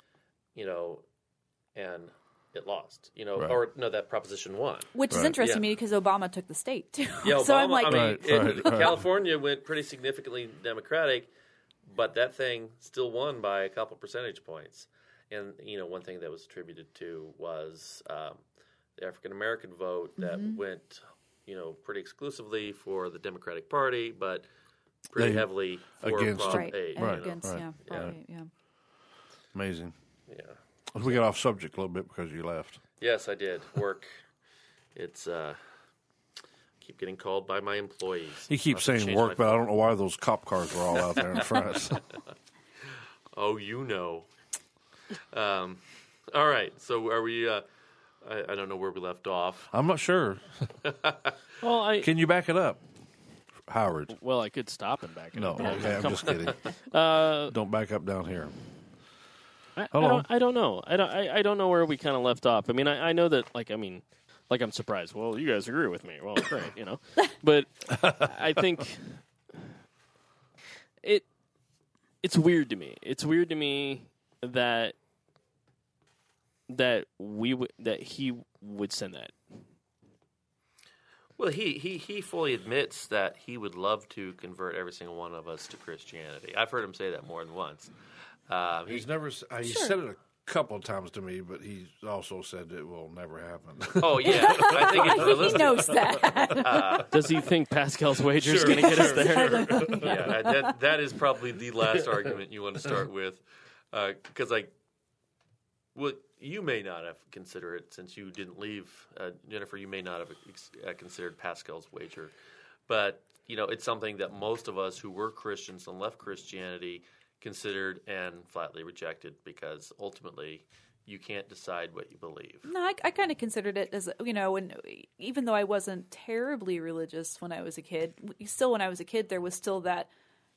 you know, and it lost. You know, Right. or no, that proposition won. Which is Right. interesting Yeah. to me because Obama took the state too. Yeah, so Obama, I'm like, I mean, Right, it- right, right. California went pretty significantly Democratic, but that thing still won by a couple percentage points. And you know, one thing that was attributed to was um, the African American vote that Mm-hmm. went, you know, pretty exclusively for the Democratic Party, but pretty They- heavily for against Prop right, eight. and Right, you know? against right, yeah, yeah. probably, yeah. Amazing. Yeah. We got off subject a little bit because you left. Yes, I did work. It's uh, keep getting called by my employees. He keeps Must saying change work, my but I don't know why those cop cars were all out there in front. Oh, you know. Um, all right. So are we? Uh, I, I don't know where we left off. I'm not sure. Well, I Can you back it up, Howard? well, I could stop and back it No, up. but okay, I'm come just kidding. Uh, Don't back up down here. I, I, Hold on. don't, I don't know. I don't. I, I don't know where we kind of left off. I mean, I, I know that. Like, I mean, like I'm surprised. Well, you guys agree with me. Well, great, you know. But I think it. It's weird to me. It's weird to me that that we would that he would send that. Well, he, he, he fully admits that he would love to convert every single one of us to Christianity. I've heard him say that more than once. Um, he, He's never. s- Uh, he said it a couple of times to me, but he's also said it will never happen. Oh yeah, I think it's I think he realistic. knows that. Does he think Pascal's wager is Sure, going to get us there? Yeah, that that is probably the last argument you want to start with, because like, well, you may not have considered it since you didn't leave, uh, Jennifer. You may not have ex- uh, considered Pascal's wager, but you know it's something that most of us who were Christians and left Christianity considered and flatly rejected because ultimately you can't decide what you believe. No, I, I kind of considered it as, you know, when even though I wasn't terribly religious when I was a kid, still when I was a kid, there was still that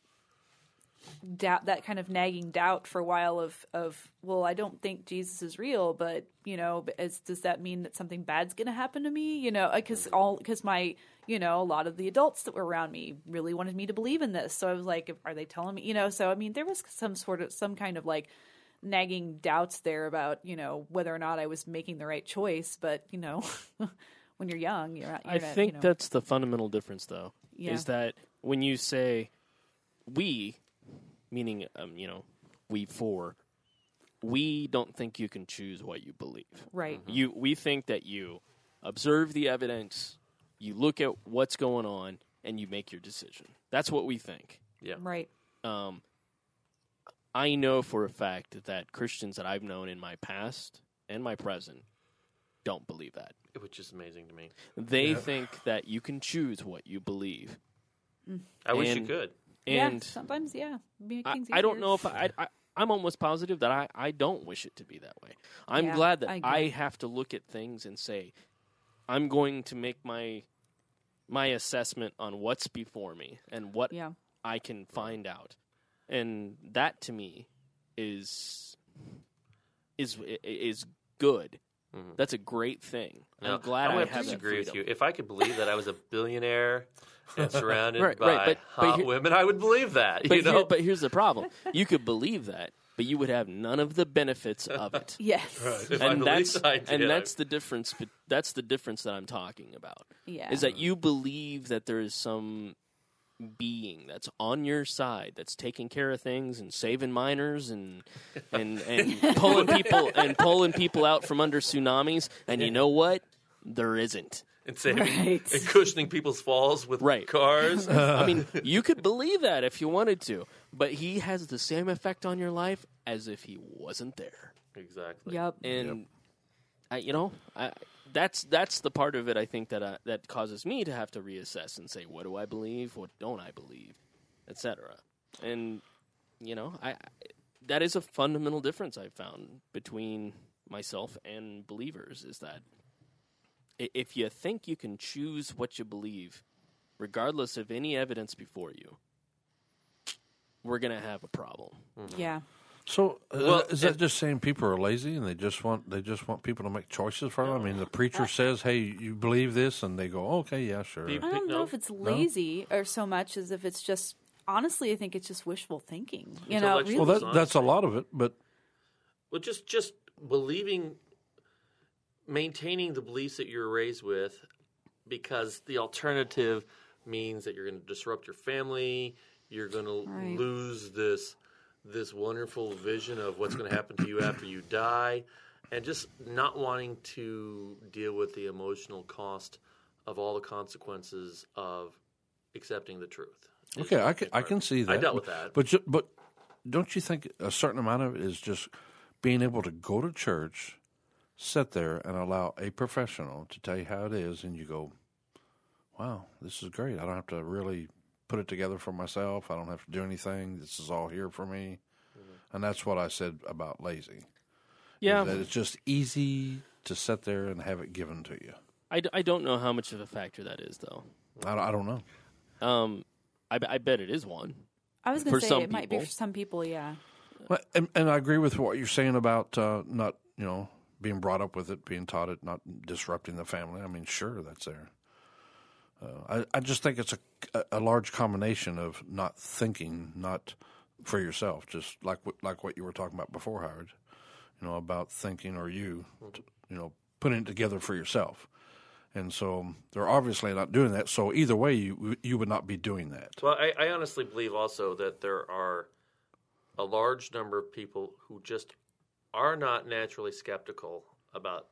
doubt, that kind of nagging doubt for a while of, of well, I don't think Jesus is real, but, you know, is, does that mean that something bad's going to happen to me? You know, because all, because my, you know, a lot of the adults that were around me really wanted me to believe in this. So I was like, are they telling me, you know, so I mean, there was some sort of, some kind of like nagging doubts there about, you know, whether or not I was making the right choice. But, you know, when you're young, you're, you're I not, think you know, that's the fundamental difference, though, Yeah. is that when you say we, meaning, um, you know, we four, we don't think you can choose what you believe. right. You, we think that you observe the evidence, you look at what's going on, and you make your decision. That's what we think. Yeah, Right. Um, I know for a fact that Christians that I've known in my past and my present don't believe that. which is amazing to me. They Yeah. think that you can choose what you believe. I wish you And- could. And yeah, sometimes, yeah. Make I, things I don't easier. know if I, I, I'm almost positive that I, I don't wish it to be that way. I'm Yeah, glad that I I, agree. have to look at things and say, I'm going to make my my assessment on what's before me and what Yeah. I can find out. And that to me is is is good. Mhm. That's a great thing. Now, I'm glad I'm I going to have that disagree with freedom. you. If I could believe that I was a billionaire and surrounded Right, by right, but- but hot here- women, I would believe that. But, you know, here, but here's the problem. You could believe that, but you would have none of the benefits of it. Yes. if I and believed that's that I did, and I- that's the difference. But that's the difference that I'm talking about. Yeah. Is that you believe that there is some being that's on your side that's taking care of things and saving miners and and and pulling people and pulling people out from under tsunamis. And you know what? There isn't. and saving Right. and cushioning people's falls with Right. cars. I mean, you could believe that if you wanted to, but he has the same effect on your life as if he wasn't there. Exactly. Yep. And I, you know, I, that's that's the part of it I think that uh, that causes me to have to reassess and say, what do I believe, what don't I believe, et cetera. And you know, I, I that is a fundamental difference I've found between myself and believers is that i- if you think you can choose what you believe, regardless of any evidence before you, we're gonna have a problem. Yeah. So, uh, Well, is that if- just saying people are lazy and they just want they just want people to make choices for them? I mean, the preacher says, "Hey, you believe this," and they go, "Okay, yeah, sure." Be- I don't No. know if it's lazy or so much as if it's just, honestly, I think it's just wishful thinking. You know, Intellectual really. Well, Really? that, that's a lot of it, but Well, just just believing, maintaining the beliefs that you're raised with, because the alternative means that you're going to disrupt your family. You're going to Right. lose this this wonderful vision of what's going to happen to you after you die, and just not wanting to deal with the emotional cost of all the consequences of accepting the truth. is okay, a I can big I part. can see that. I dealt with that. But ju- but don't you think a certain amount of it is just being able to go to church, sit there, and allow a professional to tell you how it is, and you go, "Wow, this is great. I don't have to really put it together for myself. I don't have to do anything. This is all here for me." Mm-hmm. And that's what I said about lazy. Yeah, That it's just easy to sit there and have it given to you. I, d- I don't know how much of a factor that is, though. I, don't- I don't know. Um, I, b- I bet it is one. I was going for to say some it might be people. for some people, yeah. Well, and, and I agree with what you're saying about uh, not, you know, being brought up with it, being taught it, not disrupting the family. I mean, sure, that's there. Uh, I, I just think it's a, a large combination of not thinking, not for yourself, just like what- like what you were talking about before, Howard. You know, about thinking or you, t- you know, putting it together for yourself. And so they're obviously not doing that. So either way, you you would not be doing that. Well, I, I honestly believe also that there are a large number of people who just are not naturally skeptical about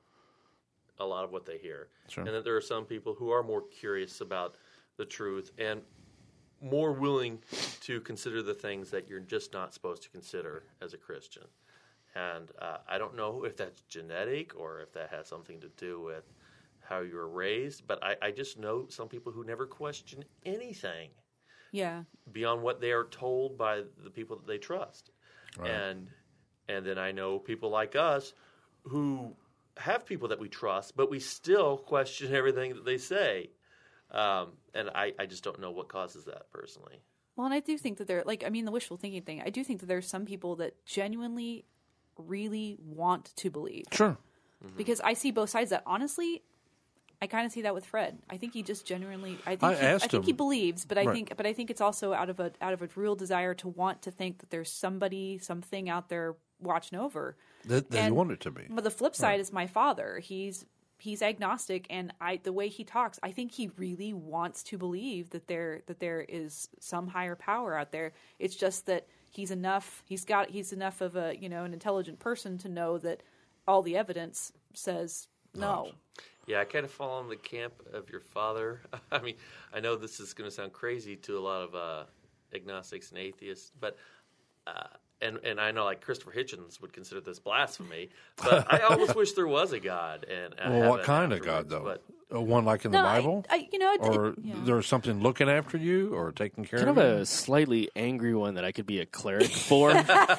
a lot of what they hear. Sure. And that there are some people who are more curious about the truth and more willing to consider the things that you're just not supposed to consider as a Christian. And uh, I don't know if that's genetic or if that has something to do with how you were raised, but I, I just know some people who never question anything Yeah. beyond what they are told by the people that they trust. Right. And and then I know people like us who have people that we trust, but we still question everything that they say. Um, and I, I just don't know what causes that personally. Well, and I do think that there, like, I mean, the wishful thinking thing, I do think that there's some people that genuinely really want to believe. Sure. Because I see both sides of that. Honestly, I kind of see that with Fred. I think he just genuinely, I think, I he, I asked think he him- believes, but I Right. think, but I think it's also out of a, out of a real desire to want to think that there's somebody, something out there watching over. That, that you And- want it to be. But the flip side is my father. He's he's agnostic, and I the way he talks, I think he really wants to believe that there that there is some higher power out there. It's just that he's enough. He's got he's enough of a you know an intelligent person to know that all the evidence says no. Yeah, I kind of fall in the camp of your father. I mean, I know this is going to sound crazy to a lot of uh, agnostics and atheists, but uh, and and I know like Christopher Hitchens would consider this blasphemy. But I almost wish there was a God. And a Well, what heaven kind of God, afterwards, though? But Uh, One like in the No, I- Bible? I, you know, it, or it, yeah. there's something looking after you or taking care Kind of of you? a slightly angry one that I could be a cleric for.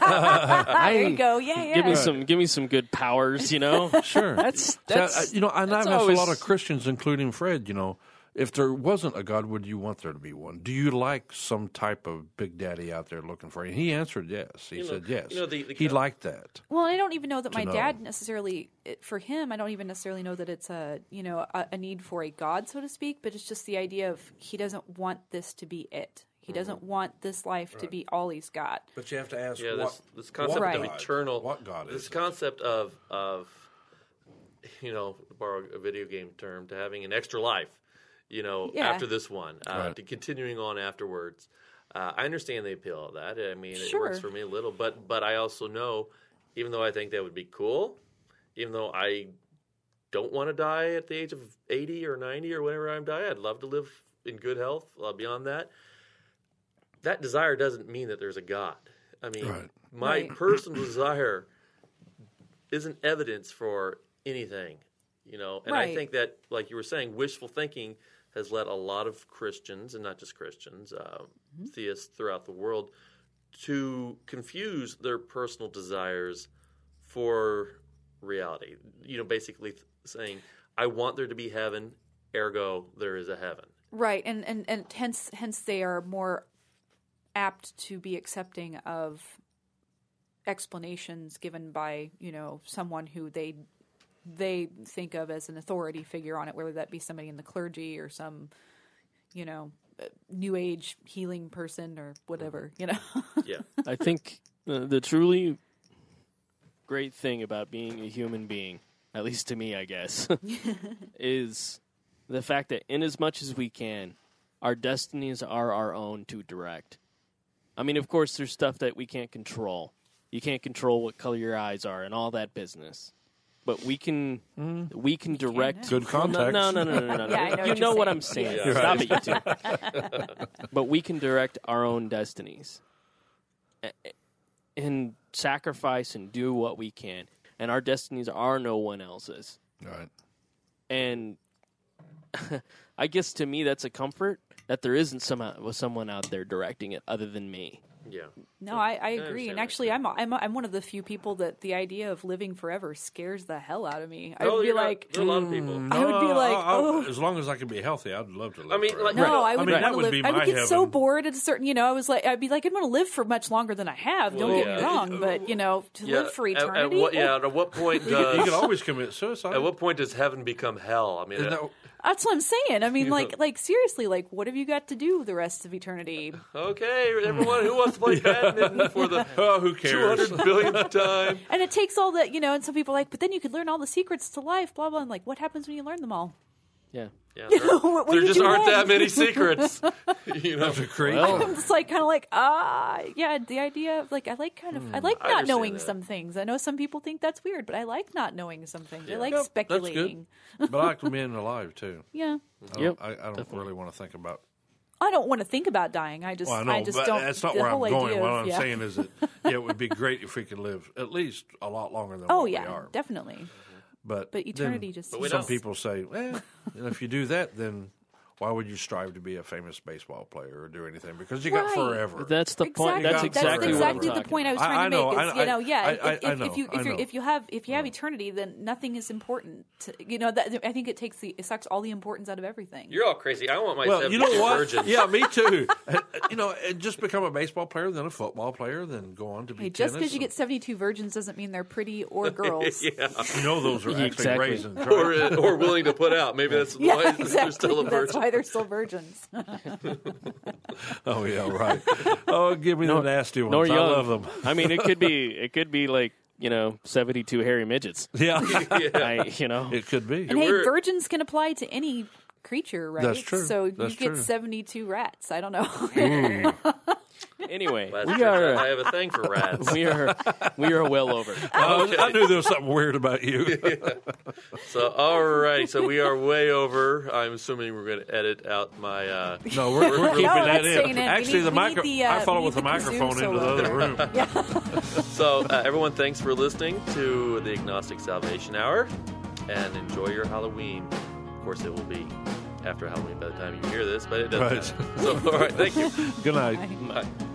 there you go. Yeah, yeah. Give me some, give me some good powers. You know, Sure. that's See, that's I- you know, and I've that's asked always- a lot of Christians, including Fred, you know, if there wasn't a God, would you want there to be one? Do you like some type of Big Daddy out there looking for you? And he answered yes. He You know- said yes. you know, the- the he con- liked that. Well, I don't even know that my know. dad necessarily, it- for him, I don't even necessarily know that it's a, you know, a, a need for a God, so to speak, but it's just the idea of he doesn't want this to be it. He doesn't want this life to be all he's got. But you have to ask yeah, what, this this concept Right. of eternal, what God this is it? concept of of you know, to borrow a video game term, to having an extra life. You know, Yeah. after this one, uh, Right. to continuing on afterwards. Uh, I understand the appeal of that. I mean, it Sure. works for me a little, but but I also know, even though I think that would be cool, even though I don't want to die at the age of eighty or ninety or whenever I'm die, I'd love to live in good health uh, beyond that. That desire doesn't mean that there's a God. I mean, Right. my Right. personal desire isn't evidence for anything, you know. And I Right. think that, like you were saying, wishful thinking has led a lot of Christians, and not just Christians, uh, Mm-hmm. theists throughout the world, to confuse their personal desires for reality. You know, basically th- saying, I want there to be heaven, ergo there is a heaven. Right, and, and, and hence hence they are more apt to be accepting of explanations given by, you know, someone who they they think of as an authority figure on it, whether that be somebody in the clergy or some, you know, uh, new age healing person or whatever, you know. Yeah. I think the, the truly great thing about being a human being, at least to me, I guess, is the fact that in as much as we can, our destinies are our own to direct. I mean, of course, there's stuff that we can't control. You can't control what color your eyes are and all that business. But we can we can direct. Good Well, context. No, no, no, no, no, no. Yeah, I know you what know you're what saying. I'm saying. Yeah. Stop it, you two. But we can direct our own destinies A- and sacrifice and do what we can. And our destinies are no one else's. Right. And I guess to me that's a comfort that there isn't some someone out there directing it other than me. Yeah. No, I, I agree, understand and that, actually, too. I'm I'm I'm one of the few people that the idea of living forever scares the hell out of me. I Oh, would be you're not- like, there are a lot of people. I would be like, I- I- oh. as long as I can be healthy, I'd love to live. I mean, forever. like- no, Right. I would I mean, want that to would live. be I would my get so heaven. bored at a certain, you know, I was like, I'd be like, I'd want to live for much longer than I have. Don't Well, get yeah. me wrong, but you know, to live for at- at eternity. what- yeah. At what point you, could- you does could always commit suicide. at what point does heaven become hell? I mean, Isn't uh, that- That's what I'm saying. I mean, You like, know. like seriously, like, what have you got to do the rest of eternity? okay, everyone who wants to play badminton for the oh, who two cares? hundred billionth time. And it takes all that, you know. And some people are like, but then you could learn all the secrets to life. Blah blah. And like, what happens when you learn them all? Yeah. Yeah, You there, know, what- what there do you just do aren't then? that many secrets. you know, That's a creep. Well, I'm just like kind of like ah yeah the idea of like I like kind of I like I not understand knowing that. some things. I know some people think that's weird, but I like not knowing some things. I Yeah. like Yep, that's good. speculating. But I like them being alive too. Yeah, I don't, Yep, I, I don't definitely. really want to think about. I don't want to think about dying. I just Well, I know, just but don't. that's not the where I'm whole going. idea What of- I'm yeah. saying is that yeah, it would be great if we could live at least a lot longer than Oh what yeah, we are. definitely. But But then eternity just. But we some don't. people say, well, if you do that, then why would you strive to be a famous baseball player or do anything? Because you got Right. forever. That's the point. Exactly. That's That's exactly, That's what I'm exactly the talking point I was I- trying I to know, make. I- Is, you know, I- yeah. I- if, I- if, I if know, you I if, you know. if you have if you have eternity, then nothing is important. To, you know, that, I think it takes the it sucks all the importance out of everything. you're all crazy. I want my Well, you know seventy-two what? virgins. Yeah, me too. And, you know, and just become a baseball player, then a football player, then go on to be Hey, just because tennis you get seventy-two virgins doesn't mean they're pretty or girls. yeah. and- you know those are actually Exactly. raisins. Right? Or, uh, or willing to put out. Maybe that's Yeah, why exactly. they're still a That's virgin. why they're still virgins. Oh yeah, right. Oh, give me the nasty ones. Nor I young. love them. I mean, it could be it could be like you know seventy-two hairy midgets. Yeah, yeah. I, you know, it could be. And hey, we're- virgins can apply to any creature, right? That's true. So That's you get true. seventy-two rats. I don't know. anyway, That's we true. are I have a thing for rats. we are we are well over. I, was- I knew there was something weird about you. So, all right. So we are way over. I'm assuming we're going to edit out my. Uh, No, we're, we're keeping No, that that's staying in. in. We Actually, need- the we micro. need the, uh, I followed we with the need the kazoo microphone into the solo. other room. so, uh, everyone, thanks for listening to the Agnostic Salvation Hour, and enjoy your Halloween. Of course, it will be after Halloween by the time you hear this, but it doesn't Right. matter. So, all right. Thank you. Good night. Bye. Bye.